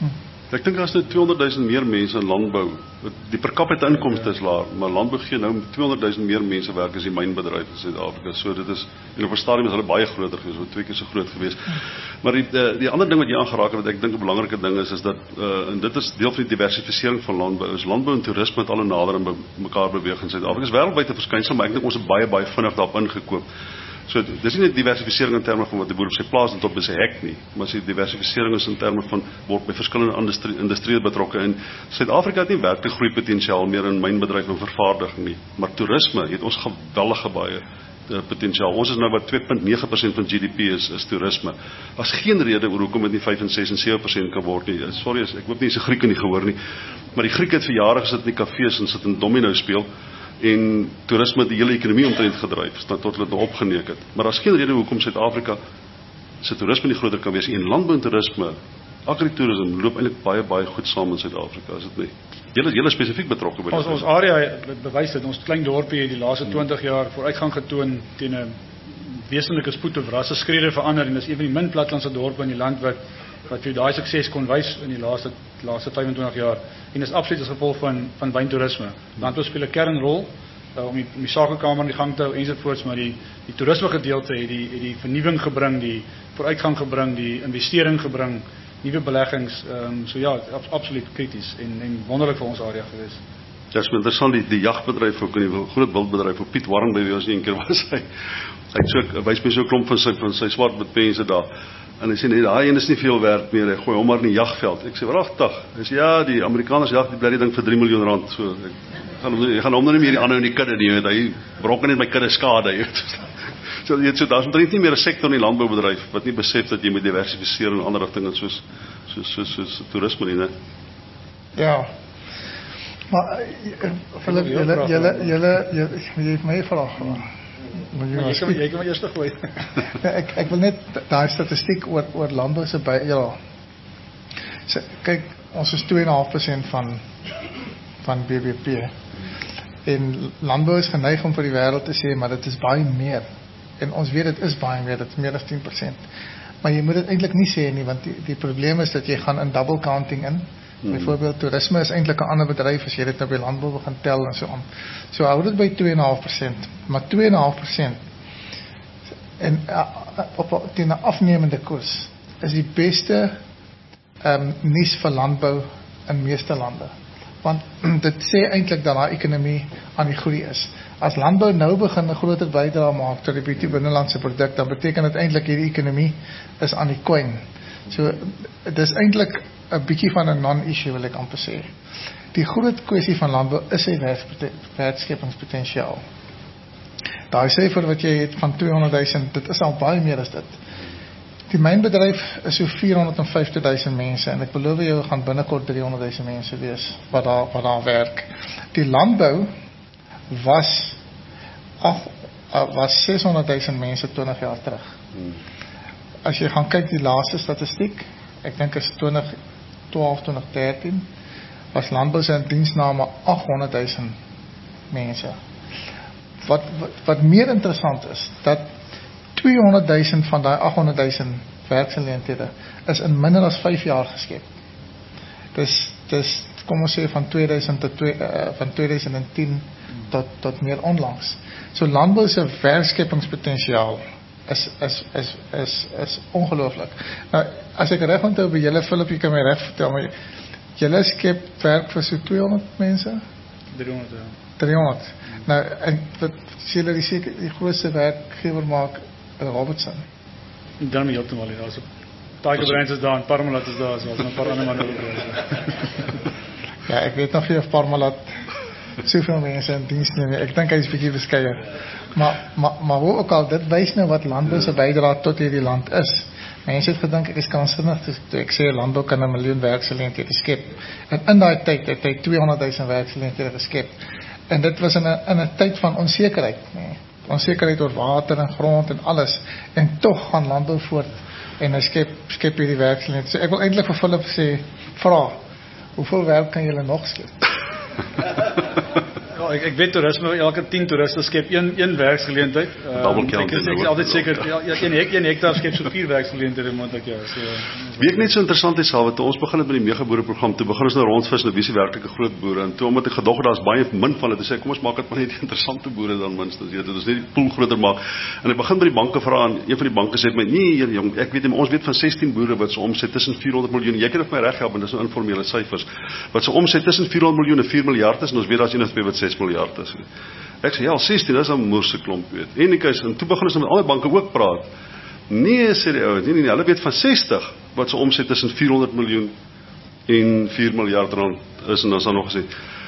Ek dink daar is nou 200.000 meer mense in landbou. Die per capita inkomste is laag, maar landbou gee nou 200.000 meer mense werk as die mynbedryf in Suid-Afrika. So dit is, en op 'n stadium is hulle baie groter gewees, so 2 keer so groot gewees. Maar die ander ding wat jy aangeraak het, wat ek dink 'n belangrike ding is dat en dit is deel van die diversifisering van landbou, is landbou en toerisme het al nader aan mekaar beweeg in Suid-Afrika. Dit is wêreldwyd 'n verskynsel, maar ek dink ons het baie vinnig daarop ingekoop. So dis nie 'n diversifisering in terme van wat die boer op sy plaas en tot by sy hek nie, maar die diversifisering is in terme van word by verskillende industrieë betrokke en Suid-Afrika het nie werklik groeipotensiaal meer in mynbedryf en vervaardiging nie, maar toerisme het ons geweldige baie potensiaal. Ons is nou wat 2.9% van GDP is toerisme. As geen rede hoekom dit nie 5 en 6 en 7% kan word nie. Sorry, ek hoop nie se Grieke nie gehoor nie, maar die Grieke het vir jare gesit in die kafees en sit in domino speel. En toerisme het die hele ekonomie omtrent gedryf, tot hulle dit opgeneek het. Maar daar's geen rede hoekom Suid-Afrika se toerisme nie groter kan wees. En landbou en toerisme, agritourisme loop eintlik baie goed saam in Suid-Afrika, is dit nie? Julle spesifiek betrokke by dit. Ons area bewys dit, ons klein dorpie het die laaste 20 jaar vooruitgang getoon teen 'n wesenlike spoed of rasse skrede verander en dis een van die min platlandse dorpe in die land wat vir daai sukses kon wys in die laaste 25 jaar en is absoluut as gevolg van wyntoerisme. Landbou speel 'n kernrol om die sakekamer in die gang te hou ensovoorts, maar die toerisme gedeelte het die vernuwing gebring, die vooruitgang gebring, die investering gebring, nuwe beleggings, so ja, absoluut krities en wonderlik vir ons area gewees. Ja, is interessant, die jagbedryf ook, en die groot wildbedryf, ook Piet Warren by wie ons een keer was, hy wys my so 'n klomp van sy swart mense daar, en hy sê, nee, daai een is nie veel werd meer, hy gooi hom maar in die jagveld. Ek sê, waaragtig? Hy sê, ja, die Amerikaners jag die bly ding vir R3 miljoen, so, ek gaan hom nou nie meer die ander in die kudde nie, hy brokken net my kudde skade, so daar is omtrent nie meer 'n sektor in die landboubedryf, wat nie besef dat jy moet diversifiseer in ander rigtinge, soos toerisme nie, ne? Ja, maar Philip, jy het my vraag gevra. Jy kan maar eers gooi. Ek wil net daai statistiek oor landbou se kyk, ons is 2.5% van BBP. En landbou is geneig om vir die wêreld te sê, maar dit is baie meer. En ons weet dit is baie meer, dit is meer as 10%. Maar jy moet dit eintlik nie sê nie, want die probleem is dat jy gaan in double counting in. Byvoorbeeld toerisme is eintlik 'n ander bedryf as jy dit nou by landbou begin tel en so aan. So hou dit by 2.5%, maar 2.5% en op teen 'n afnemende koers is die beste nuus vir landbou in meeste lande. Want dit sê eintlik dat daai ekonomie aan die groei is. As landbou nou begin 'n groter bydrae maak tot die bruto binnelandse produk, dan beteken dit eintlik hierdie ekonomie is aan die kwyn. So dis eintlik 'n bietjie van 'n non-issue wil ek amper sê. Die groot kwessie van landbou is sy werkskepingspotensiaal. Daai syfer wat jy het van 200.000, dit is al baie meer as dit. Die mynbedryf is so 450.000 mense en ek beloof jou gaan binnekort 300.000 mense wees wat daar werk. Die landbou was 600.000 mense 20 jaar terug. As jy gaan kyk die laaste statistiek, ek dink is 2012, 2013, was landbou se diensname 800.000 mense. Wat meer interessant is, dat 200.000 van daai 800.000 werksgeleenthede is in minder as 5 jaar geskep. Dis kom ons sê van 2010 tot meer onlangs. So landbou se werkskepingspotensiaal is ongelooflik. Nou, as ek reg onthou by julle Philip, jy kan my reg vertel, maar julle skep werk vir so 200 mense? 300, ja. 300. Nou, en wat sê julle die grootste werkgewer maak Robertson? Dan met heeltemal, ja. So Tiger Brands is daar en Parmalat is daar, so as 'n paar ander manne ook. Ja, ek weet nog nie of Parmalat soveel mense in diens neem. Ek dink hy is bietjie beskeie. Maar hoe ook al, dit wys nou wat landbou se bydrae tot hierdie land is. Mense het gedink ek is kranksinnig toe ek sê landbou kan 1 miljoen werksgeleenthede skep. En in daai tyd het hy 200.000 werksgeleenthede geskep. En dit was in 'n tyd van onsekerheid, nee. Onsekerheid oor water en grond en alles. En tog gaan landbou voort en hy skep hierdie werksgeleenthede. So ek wil eintlik vir Philip sê, vra, hoeveel werk kan julle nog skep? Ja, Ja, ek weet toerisme, elke 10 toeriste skep een werksgeleentheid. Ek is altyd seker, een hektaar skep so 4 werksgeleenthede moontlik, ja. So, wie ek net so interessant is, toe ons begin het met die megaboereprogram, toe begin ons nou rondvis, nou wie is die werklike groot boere, en toe omdat ek gedog het, daar is baie min van het, sê kom ons maak dit maar net die interessante boere dan minstens, dit is net die pool groter maak, en ek begin by die banke vra, en een van die banke sê my, nee jong, ek weet nie, maar ons weet van 16 boere wat so omset tussen 400 miljoen, jy kan dit my reg help, en dis nou informele syfers, wat so omset tussen 400 miljoen en 4 miljard is, en ons weet daar is 1 of 2 wat 6 miljard is. Ek sê, ja, 16, dis 'n moerse klomp, weet. En toe begin ons met ander banke ook praat. Nee, sê die ouens, nee, hulle weet van 60, wat so omset tussen 400 miljoen en 4 miljard rand is, en dan is daar nog gesê.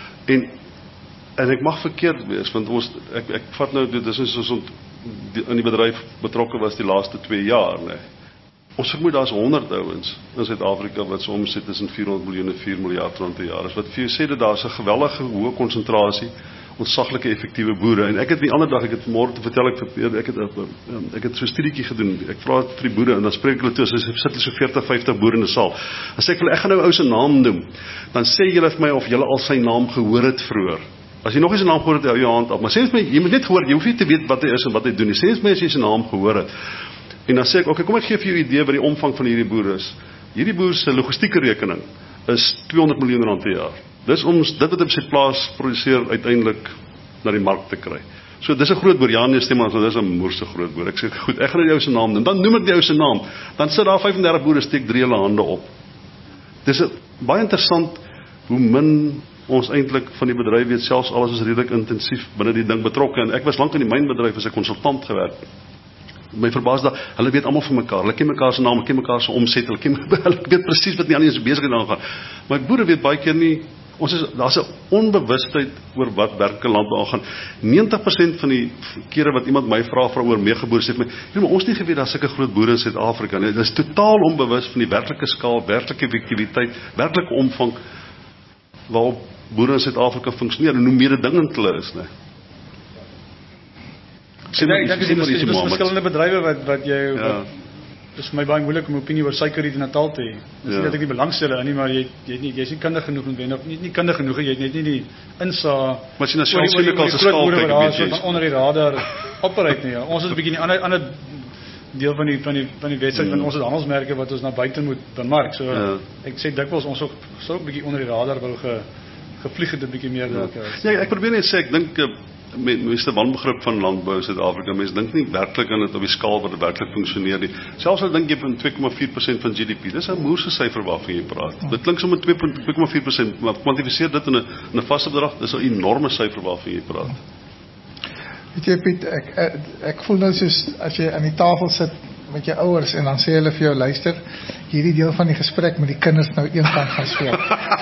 En ek mag verkeerd wees, want ek vat nou, dit is soos in die bedryf betrokke was die laaste 2 jaar, nee. Ons vermoed daar is 100 ouens in Suid-Afrika wat so omset tussen 400 miljoen en 4 miljard rand per jaar is. Wat vir jou sê dat daar is 'n geweldige hoë konsentrasie ontsaglike effektiewe boere. En ek het die ander dag, ek het vanmôre te vertel, ek het so 'n studietjie gedoen. Ek vra vir die boere en dan spreek hulle toe, sit hulle so 40, 50 boere in 'n saal. Dan sê ek hulle, ek gaan nou 'n ou se naam noem. Dan sê julle vir my of julle al sy naam gehoor het vroeër. As jy nog nie sy naam gehoor het, hou jou hand af. Maar sê vir my, jy moet net gehoor, jy hoef nie te weet wat hy is en wat hy doen nie. Sê vir my as jy sy naam gehoor het. En dan sê ek, okay, kom ek gee vir jou 'n idee wat die omvang van hierdie boere is. Hierdie boer se logistieke rekening is 200 miljoen rand per jaar. Dis om dit wat op sy plaas produseer uiteindelik na die mark te kry. So dis 'n groot boer, ja nee, stem maar, dis 'n moerse groot boer. Ek sê, goed, ek gaan die ou se naam noem. Dan noem ek die ou se naam. Dan sit daar 35 boere, steek 3 hulle hande op. Dis baie interessant hoe min ons eintlik van die bedryf weet, selfs alles is redelik intensief binne die ding betrokke. En ek was lank in die mynbedryf as 'n konsultant gewerk. My verbaas dat hulle weet almal van mekaar. Hulle ken mekaar se naam, hulle ken mekaar se omset, hulle weet presies wat die ander is besig aan gaan. Maar boere weet baie keer nie. Daar's 'n onbewustheid oor wat werklike landbou aangaan. 90% van die kere wat iemand my vra oor megaboere sê vir my, maar ons nie geweet daar's sulke groot boere in Suid-Afrika nie. Dit is totaal onbewus van die werklike skaal, werklike effektiwiteit, werklike omvang waarop boere in Suid-Afrika funksioneer en hoe mededingend hulle is, né? Ek dink dis verskillende bedrywe wat jy dis vir my baie moeilik om 'n opinie oor suikerriet in Natal te hê. Dis nie dat ek nie belangstel aan nie, maar jy's nie kundig genoeg of nie kundig genoeg, jy het net nie die insaag. Maar as jy na selfsynlik se skaal kyk, weet jy, van onder die radar operate nie. Ja. Ons is 'n bietjie 'n ander deel van die wedstryd, want ons het handelsmerke wat ons na buite moet bemark. So ek sê dikwels ons sou 'n bietjie onder die radar wou gevlieg het 'n bietjie meer dalk. Ja, ek probeer net sê, ek dink meeste wanbegrip van landbou in Suid-Afrika, mense dink nie werklik aan dit op die skaal wat dit werklik funksioneer nie. Selfs al dink jy van 2,4% van GDP, dis 'n moerse syfer waarvan jy praat. Dit klink sommer 2,4%, maar kwantifiseer dit in 'n vaste bedrag, dis 'n enorme syfer waarvan jy praat. Weet jy Piet, ek voel nou soos as jy aan die tafel sit met jou ouers en dan sê hulle vir jou, luister, hierdie deel van die gesprek met die kinders nou eenkant gaan speel.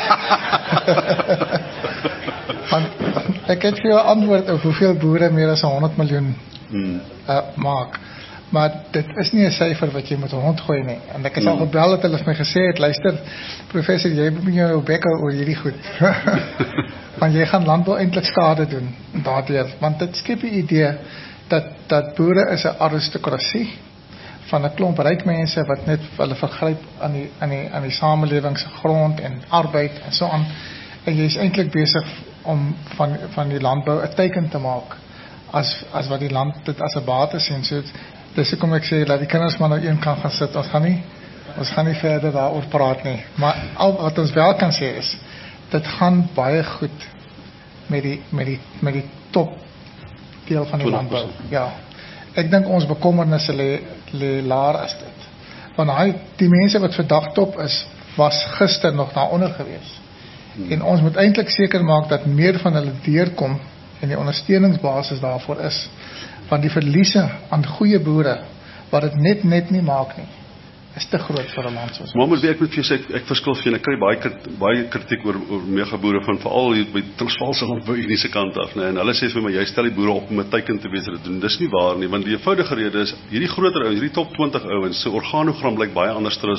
Ek het vir jou antwoord op hoeveel boere meer as 100 miljoen maak. Maar dit is nie 'n syfer wat jy moet rondgooi nie. En ek is al gebel dat hulle vir my gesê het, luister, professor, jy moet jou bek hou oor hierdie goed. Want jy gaan landbou eintlik skade doen daardeur. Want dit skep die idee dat boere is 'n aristokrasie van 'n klomp ryk mense wat net hulle vergryp aan die samelewing se grond en arbeid en so aan. En jy is eintlik besig om van die landbou 'n teken te maak as wat die land dit as 'n bate sien. So dis hoekom ek sê laat die kinders maar nou eenkant gaan sit. Ons gaan nie verder daaroor praat nie. Maar al wat ons wel kan sê is dit gaan baie goed met die top deel van die landbou. Ja. Ek dink ons bekommernisse lê laer as dit. Want die mense wat vandag top is, was gister nog daaronder gewees. En ons moet eintlik seker maak dat meer van hulle deurkom en die ondersteuningsbasis daarvoor is. Want die verliese aan goeie boere wat dit net nie maak nie, is te groot vir 'n land soos ons. Maar moet ek met vir jou sê, ek verskil vir jou, ek kry baie kritiek oor megaboere van veral hier by Transvaal se landbou Unise kant af, nee, en hulle sê vir my, jy stel die boere op om 'n teiken te wees dit doen. Dis nie waar nie, want die eenvoudige rede is hierdie groter ouens, hierdie top 20 ouens se organogram lyk baie anders as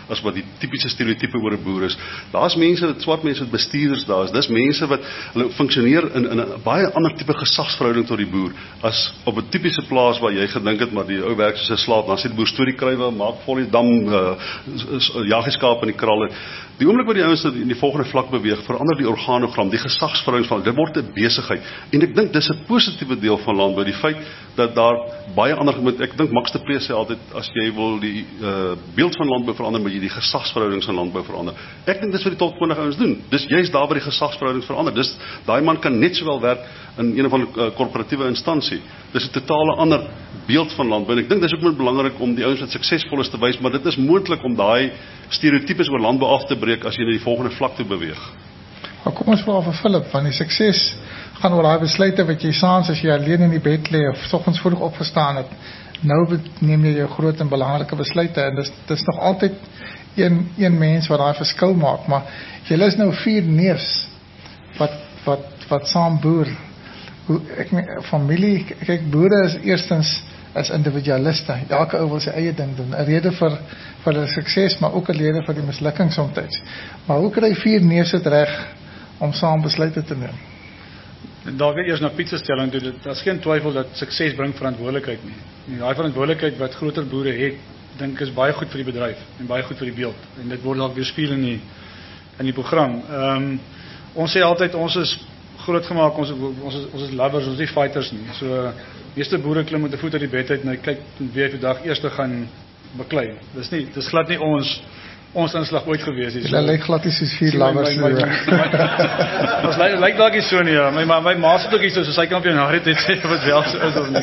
as wat die tipiese stereotype oor 'n boer is. Daar's mense, swart mense wat bestuurders daar is. Dis mense wat hulle funksioneer in 'n baie ander tipe gesagsverhouding tot die boer as op 'n tipiese plaas waar jy gedink het maar die ou werk soos 'n slaaf, dan sê die boer storie krywe, maak vol die dam, jag die skaap in die kraal. Die oomblik wat die ouens in die volgende vlak beweeg, verander die organogram, die gesagsverhoudings van dit word 'n besigheid. En ek dink dis 'n positiewe deel van landbou, die feit dat daar baie ander ek dink Max de Pre sê altyd as jy wil die beeld van landbou verander, moet jy die gesagsverhoudings van landbou verander. Ek dink dis wat die top 20 ouens doen. Dis juist daar waar die gesagsverhoudings verander. Dis daai man kan net sowel werk in een of ander korporatiewe instansie. Dis 'n totale ander beeld van landbou. En ek dink dis ook belangrik om die ouens wat suksesvol is te wys, maar dit is moontlik om daai stereotypes oor landbou af te breek as jy na die volgende vlak toe beweeg. Maar kom ons vra vir Philip, van die sukses gaan oor daai besluite wat jy saans as jy alleen in die bed lê of soggens vroeg opgestaan het. Nou neem jy jou groot en belangrike besluite en dis nog altyd een mens wat daai verskil maak, maar jy is nou 4 neefs wat saam boer. Familie, kyk, boere is eerstens as individualiste. Elke ou wil sy eie ding doen. 'n Rede vir hulle sukses, maar ook 'n rede vir die mislukking soms. Maar hoe kry 4 neefs dit reg om saam besluite te neem? Daar wil eers na Piet se stelling toe. Daar's geen twyfel dat sukses bring verantwoordelikheid nie. Daai verantwoordelikheid wat groter boere het, dink is baie goed vir die bedryf en baie goed vir die beeld. En dit word dalk weerspieël in die program. Ons sê altyd ons is groot gemaak, ons is lovers, ons is nie fighters nie. So meeste boere klim met 'n voet uit die bed uit en hy kyk wie hy vandag eers te gaan beklei. Dis glad nie ons inslag ooit gewees nie. Hulle lyk glad nie soos 4 lovers nie. Ons lyk dalk nie so nie. Ja. My ma sê ook iets so sy kan op jou narit sê wat wel so is of nie.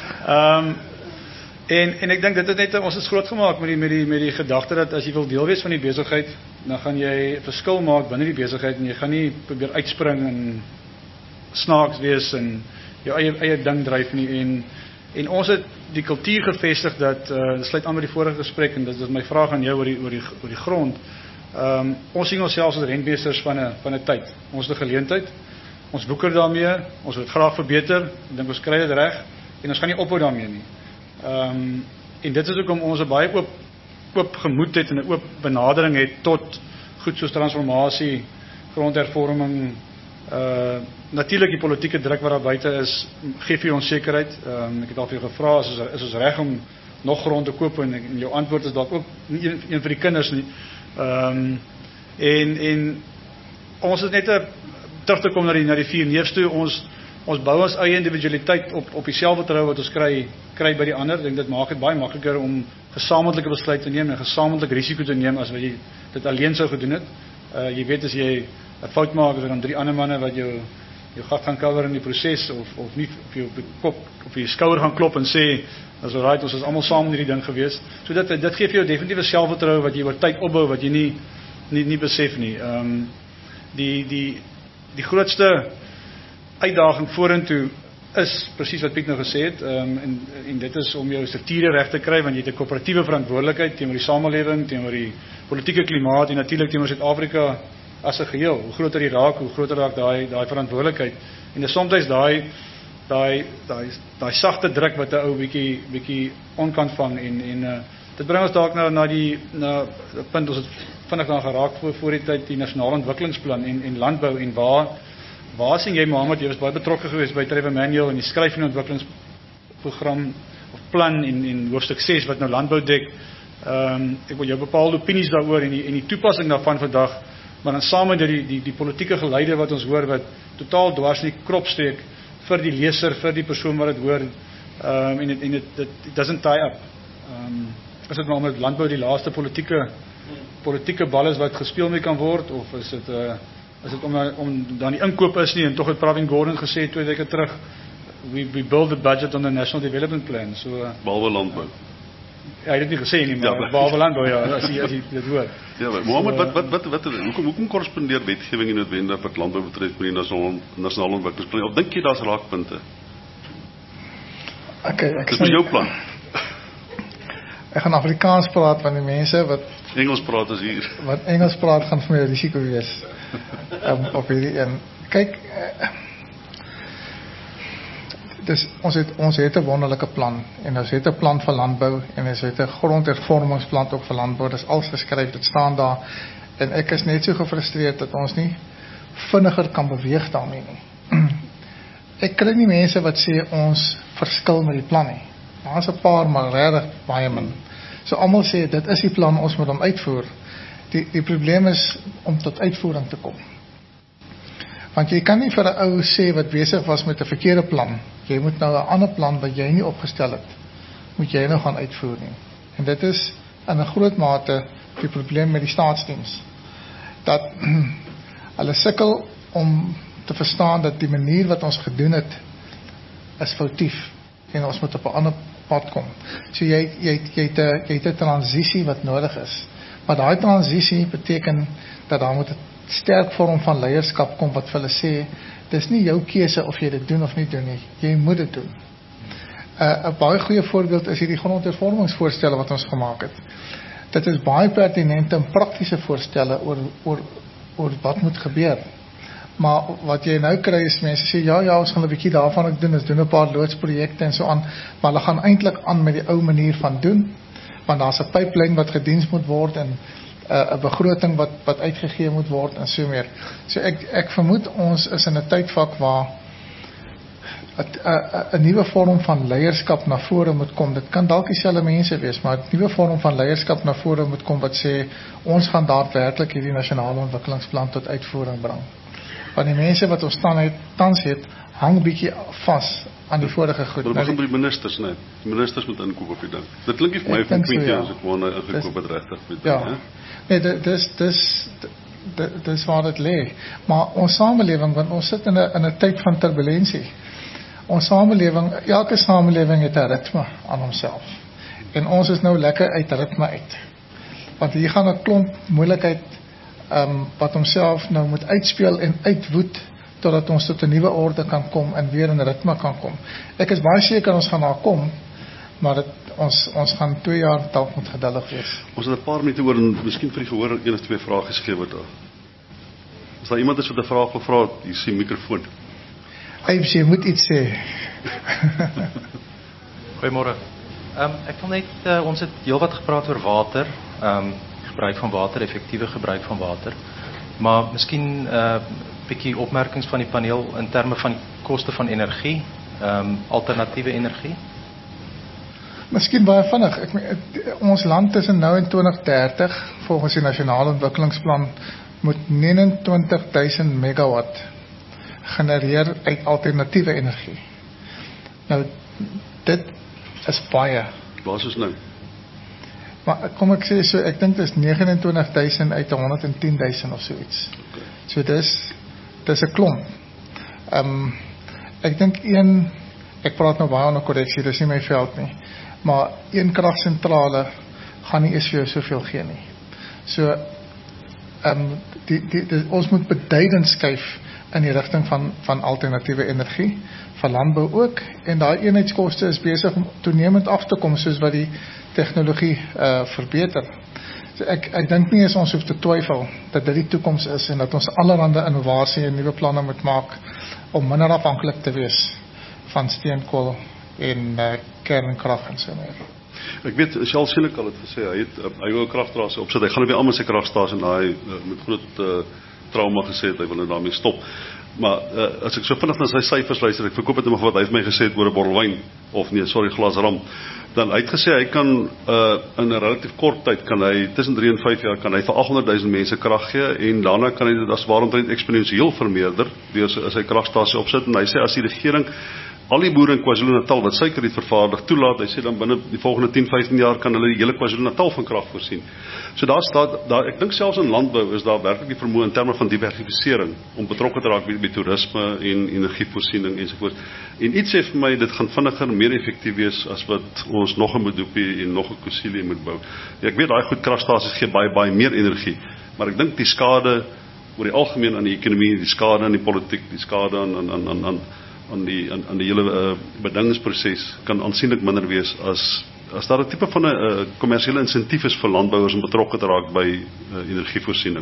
En ek dink dit is net ons is groot gemaak met die gedagte dat as jy wil deel wees van die besigheid, dan gaan jy 'n verskil maak binne die besigheid en jy gaan nie probeer uitspring en snaaks wees en jou eie ding dryf nie. En ons het die kultuur gevestig dat dit sluit aan met die vorige gesprek en dit is my vraag aan jou oor die grond. Ons sien onsself as rentmeesters van 'n tyd. Ons het 'n geleentheid. Ons woeker daarmee. Ons wil dit graag verbeter. Ek dink ons kry dit reg en ons gaan nie ophou daarmee nie. En dit is ook om ons 'n baie oop gemoed het en 'n oop benadering het tot goed soos transformasie, grondhervorming, natuurlik die politieke druk wat daar buite is, gee vir onsekerheid. Ek het al vir jou gevra, is ons reg om nog grond te koop en jou antwoord is dalk ook nie een vir die kinders nie. En ons is net terug te kom na die 4 neefs toe. Ons bou ons eie individualiteit op die selfvertroue wat ons kry by die ander. Ek dink dit maak dit baie makliker om gesamentlike besluite te neem en gesamentlike risiko te neem as wat jy dit alleen sou gedoen het. Jy weet as jy 'n fout maak, is er dan 3 ander manne wat jou gat gaan cover in die proses of nie op jou kop op jou skouer gaan klop en sê as alright, ons is almal saam in hierdie ding gewees. So dit gee vir jou definitief selfvertroue wat jy oor tyd opbou wat jy nie besef nie. Die grootste uitdaging vorentoe is presies wat Piet nou gesê het, en dit is om jou strukture reg te kry want jy het 'n koöperatiewe verantwoordelikheid teenoor die samelewing, teenoor die politieke klimaat en natuurlik teenoor Suid-Afrika as 'n geheel. Hoe groter die raak, hoe groter raak daai verantwoordelikheid. En dis soms daai sagte druk wat 'n ou bietjie on kan vang en dit bring ons dalk na 'n punt ons het vinnig dan geraak voor die tyd die nasionale ontwikkelingsplan en landbou en waar sien jy Mohammed, jy was baie betrokke geweest by Trevor Manuel en die skryf van die ontwikkelingsprogram of plan en hoofstuk 6 wat nou landbou dek. Ek wil jou bepaalde opinies daaroor en die toepassing daarvan vandag, maar dan saam met die politieke geleide wat ons hoor wat totaal dwars in die krop steek vir die leser, vir die persoon wat dit hoor, en it doesn't tie up. Is dit maar met landbou die laaste politieke bal is wat gespeel mee kan word, of is dit om dan die inkoop is nie, en toch het Pravin Gordhan gesê 2 weke terug, we build the budget on the National Development Plan. Behalwe landbou. Ja, hy het dit nie gesê nie, maar behalwe landbou, ja, as jy dit hoor. Ja, maar Mohammed, hoekom korrespondeer wetgewing nie noodwendig wat landbou betref met die nasionale ontwikkelingsplan? Of dink jy daar's raakpunte? Dis met jou plan. Ek gaan Afrikaans praat van die mense wat Engels praat is hier. Wat Engels praat gaan vir my 'n risiko wees. Op hierdie een. Kyk, ons het 'n wonderlike plan en ons het 'n plan vir landbou en ons het 'n grondhervormingsplan ook vir landbou. Dit is alles geskryf, dit staan daar en ek is net so gefrustreerd dat ons nie vinniger kan beweeg daarmee nie. Ek kry nie mense wat sê ons verskil met die plan nie. Daar is 'n paar, maar regtig baie min. So almal sê dit is die plan, ons moet hom uitvoer. Die probleem is om tot uitvoering te kom. Want jy kan nie vir 'n ou sê wat besig was met 'n verkeerde plan, jy moet nou 'n ander plan wat jy nie opgestel het, moet jy nou gaan uitvoer nie. En dit is in 'n groot mate die probleem met die staatsdiens. Dat hulle sukkel om te verstaan dat die manier wat ons gedoen het is foutief en ons moet op 'n ander pad kom. So jy het 'n transisie wat nodig is. Maar daai transisie beteken dat daar moet 'n sterk vorm van leierskap kom wat vir hulle sê, dis nie jou keuse of jy dit doen of nie doen nie, jy moet dit doen. 'n Baie goeie voorbeeld is hierdie grondhervormingsvoorstelle wat ons gemaak het. Dit is baie pertinente en praktiese voorstelle oor wat moet gebeur. Maar wat jy nou kry is mense sê, ja, ons gaan 'n bietjie daarvan ook doen, ons doen 'n paar loodsprojekte en so aan, maar hulle gaan eintlik aan met die ou manier van doen, want daar's 'n pipeline wat gediens moet word en 'n begroting wat uitgegee moet word en so meer. So ek vermoed ons is in 'n tydvak waar 'n nuwe vorm van leierskap na vore moet kom. Dit kan dalk dieselfde mense wees, maar 'n nuwe vorm van leierskap na vore moet kom wat sê ons gaan daadwerklik hierdie nasionale ontwikkelingsplan tot uitvoering bring. Want die mense wat ons tans het, hang bietjie vas aan die vorige goed. Dit begin by die ministers, nee. Die ministers moet inkoop op die ding. Dit klink nie vir my van Quinty as ek wou ingekoop het regtig met ja. Nee, dis waar dit lê. Maar ons samelewing, want ons sit in 'n tyd van turbulensie. Ons samelewing, elke samelewing het 'n ritme aan homself. En ons is nou lekker uit ritme uit. Want hier gaan 'n klomp moeilikheid wat homself nou moet uitspeel en uitwoed totdat ons tot 'n nuwe orde kan kom en weer in ritme kan kom. Ek is baie seker ons gaan daar kom, maar ons gaan 2 jaar dalk moet geduldig wees. Ons het 'n paar minute oor en miskien vir die gehoor 1 of 2 vrae gegee word. As daar iemand is wat 'n vraag wil vra, hier is die mikrofoon. Jy moet iets sê. Goeiemôre. Ek wil net ons het heelwat gepraat oor water, gebruik van water, effektiewe gebruik van water. Maar miskien bietjie opmerkings van die paneel in terme van koste van energie, alternatiewe energie. Miskien baie vinnig. Ons land tussen nou en 2030 volgens die nasionale ontwikkelingsplan moet 29,000 megawatt genereer uit alternatiewe energie. Nou dit is baie. Waar is nou? Maar kom ek sê so, ek dink dit is 29,000 uit 110,000 of so iets. Okay. So dis 'n klomp. Ek dink ek praat nou baie onder korreksie, dis nie my veld nie. Maar een kragsentrale gaan nie eens vir jou soveel gee nie. So ons moet beduidend skuif in die rigting van alternatiewe energie, van landbou ook, en daai eenheidskoste is besig om toenemend af te kom soos wat die tegnologie verbeter. So ek dink nie eens ons hoef te twyfel dat dit die toekoms is en dat ons allerhande innovasie en nuwe planne moet maak om minder afhanklik te wees van steenkool en kernkrag en so meer. Ek weet, Charles Seneca het gesê, hy wou 'n kragstasie opsit, hy gaan nou weer almal sy kragstasie en hy met groot trauma gesê het, hy wil nou daarmee stop. Maar as ek so vinnig na sy syfers luister, ek verkoop het hom wat hy het my gesê het oor 'n bottel wyn, of nee, sorry, glas ram, dan hy het gesê, hy kan in 'n relatief kort tyd, kan hy, tussen 3 en 5 jaar, kan hy vir 800,000 mense krag gee, en daarna kan hy dit as waaromtrent eksponensieel vermeerder, deur sy kragstasie opsit, en hy sê, as die regering al die boere in KwaZulu-Natal wat suikerriet vervaardig toelaat, hy sê dan binne die volgende 10-15 jaar kan hulle die hele KwaZulu-Natal van krag voorsien. So daar ek dink selfs in landbou is daar werklik die vermoë in terme van diversifisering om betrokke te raak by toerisme en energievoorsiening ensovoorts. En iets sê vir my dit gaan vinniger meer effektief wees as wat ons nog 'n Medupi en nog 'n Kusile moet bou. Ja, ek weet daai goed kragstasies gee baie meer energie, maar ek dink die skade oor die algemeen aan die ekonomie, die skade aan die politiek, die skade aan die hele bedingingsproses kan aansienlik minder wees as daar 'n tipe van 'n kommersiële insentief is vir landbouers om betrokke te raak by energievoorsiening.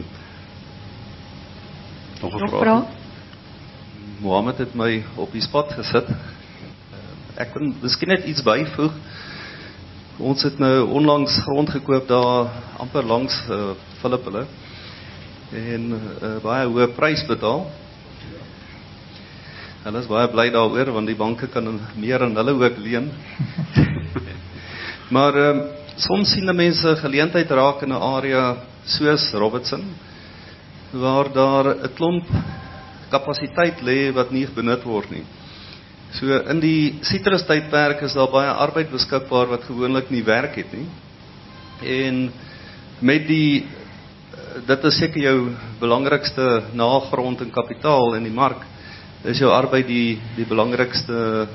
Nog 'n vraag? Mohammed het my op die spot gesit. Ek wil miskien net iets byvoeg. Ons het nou onlangs grond gekoop daar amper langs Philip hulle en baie hoë prys betaal. Hulle is baie bly daaroor want die banke kan meer aan hulle ook leen. Maar soms sien die mense geleentheid raak in 'n area soos Robertson waar daar 'n klomp kapasiteit lê wat nie benut word nie. So in die sitrustydperk is daar baie arbeid beskikbaar wat gewoonlik nie werk het nie. En met dit is seker jou belangrikste nagrond en kapitaal in die mark, is jou arbeid die belangrikste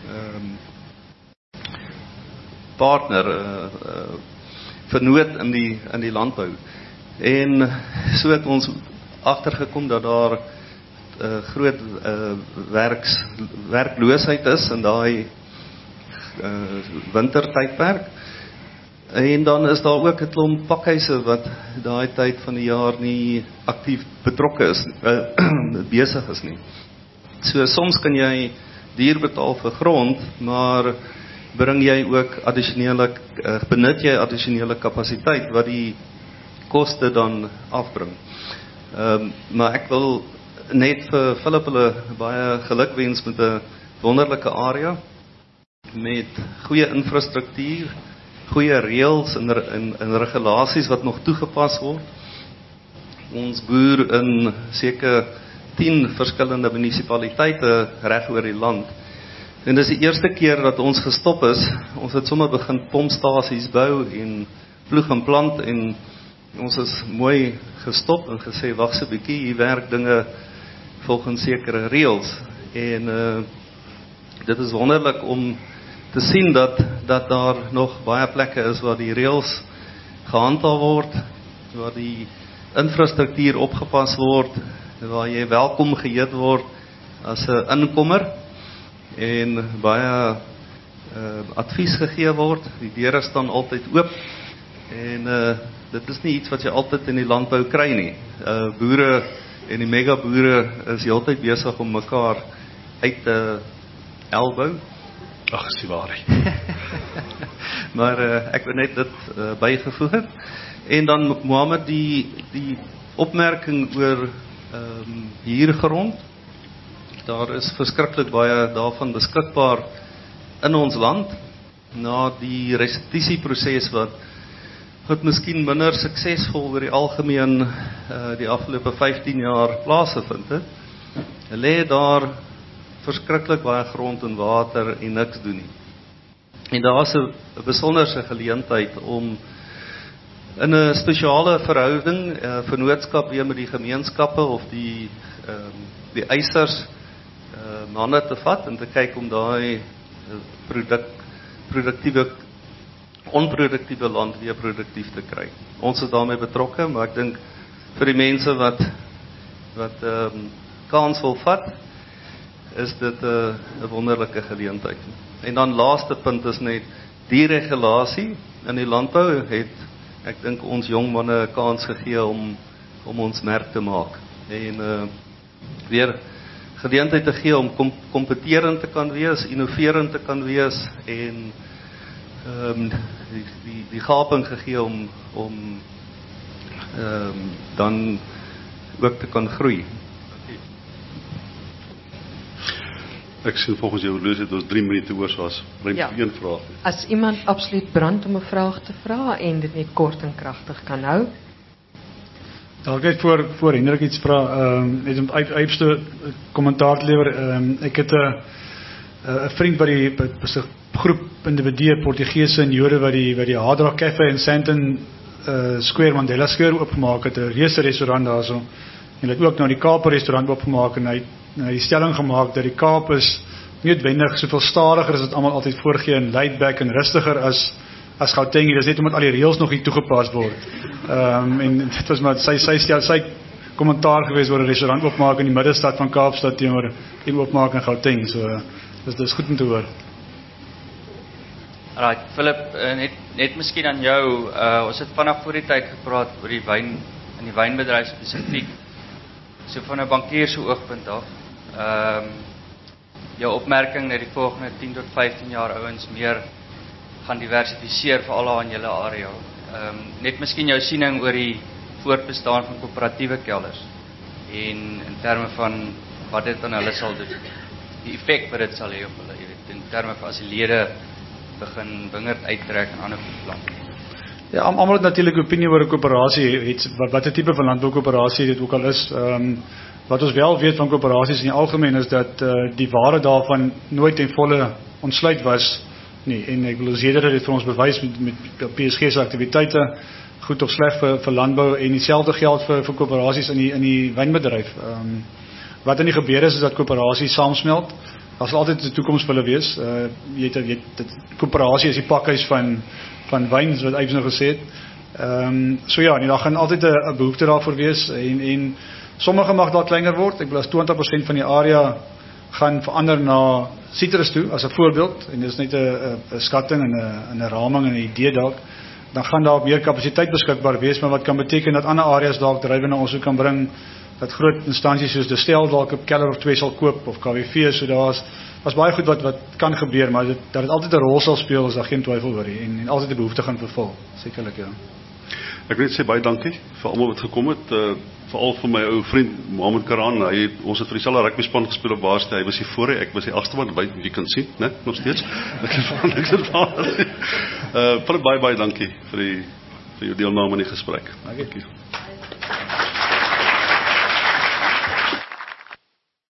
partner vernoot in die landbou. En so het ons agtergekom dat daar groot werkloosheid is in daai wintertydperk. En dan is daar ook 'n klomp pakhuise wat daai tyd van die jaar nie aktief betrokke is, besig is nie. So soms kan jy duur betaal vir grond, maar benut jy addisionele kapasiteit wat die koste dan afbring. Maar ek wil net vir Philip hulle baie geluk wens met 'n wonderlike area met goeie infrastruktuur, goeie reëls en regulasies wat nog toegepas word. Ons boer in seker 10 verskillende munisipaliteite reg oor die land. En dis die eerste keer dat ons gestop is. Ons het sommer begin pompstasies bou en ploeg en plant en ons is mooi gestop en gesê wag so 'n bietjie, hier werk dinge volgens sekere reëls. En dit is wonderlik om te sien dat daar nog baie plekke is waar die reëls gehandhaaf word, waar die infrastruktuur opgepas word, waar jy welkom geheet word as 'n inkomer en baie advies gegee word. Die deure staan altyd oop en dit is nie iets wat jy altyd in die landbou kry nie. Boere en die mega boere is heeltyd besig om mekaar uit te elbou. Ag, is die waarheid. Maar ek wil net dit bygevoeg het. En dan Mohammed die opmerking oor huurgrond. Daar is verskriklik baie daarvan beskikbaar in ons land na die restitusieproses wat miskien minder suksesvol oor die algemeen die afgelope 15 jaar plaasgevind het. Lê daar verskriklik baie grond en water en niks doen nie. En daar is 'n besonderse geleentheid om in 'n spesiale verhouding, vennootskap weer met die gemeenskappe of die eisers hande te vat en te kyk om daai onproduktiewe land weer produktief te kry. Ons is daarmee betrokke, maar ek dink vir die mense wat kans wil vat, is dit 'n wonderlike geleentheid. En dan laaste punt is net die regulasie in die landbou het, ek dink ons jong manne 'n kans gegee om ons merk te maak. En weer geleentheid te gee om kompeterend te kan wees, innoverend te kan wees en die gaping gegee om dan ook te kan groei. Ek sien volgens jou horlosie het ons 3 minute oor, so as ruimte vir een vraag. As iemand absoluut brand om 'n vraag te vra en dit net kort en kragtig kan hou. Dalk net voor Hendrik iets vra, net om uitste kommentaar te lewer. Ek het 'n vriend by die groep individue, Portugese en Jode wat die Hard Rock Cafe in Sandton Square, Mandela Square oopgemaak het, 'n reuse restaurant daarso. En hulle het ook nou die Kaap restaurant oopgemaak en hy die stelling gemaak dat die Kaap is nie noodwendig soveel stadiger as wat almal altyd voorgee en laid back en rustiger as Gauteng. Dit is net omdat al die reëls nog nie toegepas word. En dit was maar sy kommentaar geweest oor 'n restaurant oopmaak in die middestad van Kaapstad teenoor een oopmaak in Gauteng. So dit is goed om te hoor. Right, Philip, net miskien aan jou. Ons het vanaf voor die tyd gepraat oor die wyn in die wynbedryf spesifiek. So van 'n bankier se oogpunt af. jou opmerking dat die volgende 10 tot 15 jaar ouens meer gaan diversifiseer vir al in julle area. Net miskien jou siening oor die voortbestaan van koöperatiewe kelders en in terme van wat dit aan hulle sal doen. Die effek wat dit sal hê op hulle, jy weet, in terme van as die lede begin wingerd uittrek en ander plan. Ja, almal het natuurlik opinie oor 'n koöperasie, wat 'n tipe van landboukoöperasie dit ook al is. Wat ons wel weet van koöperasies in die algemeen is dat die waarde daarvan nooit ten volle ontsluit was nie. En ek wil seker dit vir ons bewys met PSG se aktiwiteite, goed of sleg vir landbou, en dieselfde geld vir koöperasies in die wynbedryf. Wat in die gebeur is dat koöperasies saamsmelt. Daar sal altyd 'n toekoms vir hulle wees. Koöperasie is die pakhuis van wyn, wat Yves nou gesê het. So ja, daar gaan altyd 'n behoefte daarvoor wees en sommige mag daar kleiner word. Ek bedoel as 20% van die area gaan verander na sitrus toe as 'n voorbeeld, en dit is net 'n skatting en 'n raming en 'n idee dalk, dan gaan daar meer kapasiteit beskikbaar wees, maar wat kan beteken dat ander areas dalk drywe na ons toe kan bring, dat groot instansies soos Distel dalk 'n keller of 2 sal koop, of KWV, so daar's baie goed wat kan gebeur, maar dat dit altyd 'n rol sal speel, is daar geen twyfel oor nie, en altyd 'n behoefte gaan vervul, sekerlik, ja. Ek wil net sê baie dankie vir almal wat gekom het, veral vir my ou vriend Mohammed Karan. Ons het vir dieselfde rugbyspan gespeel op Baarste. Hy was hier voor, ek was die agste man, jy kan sien, né, nog steeds. Baie dankie vir jou deelname aan die gesprek. Dankie.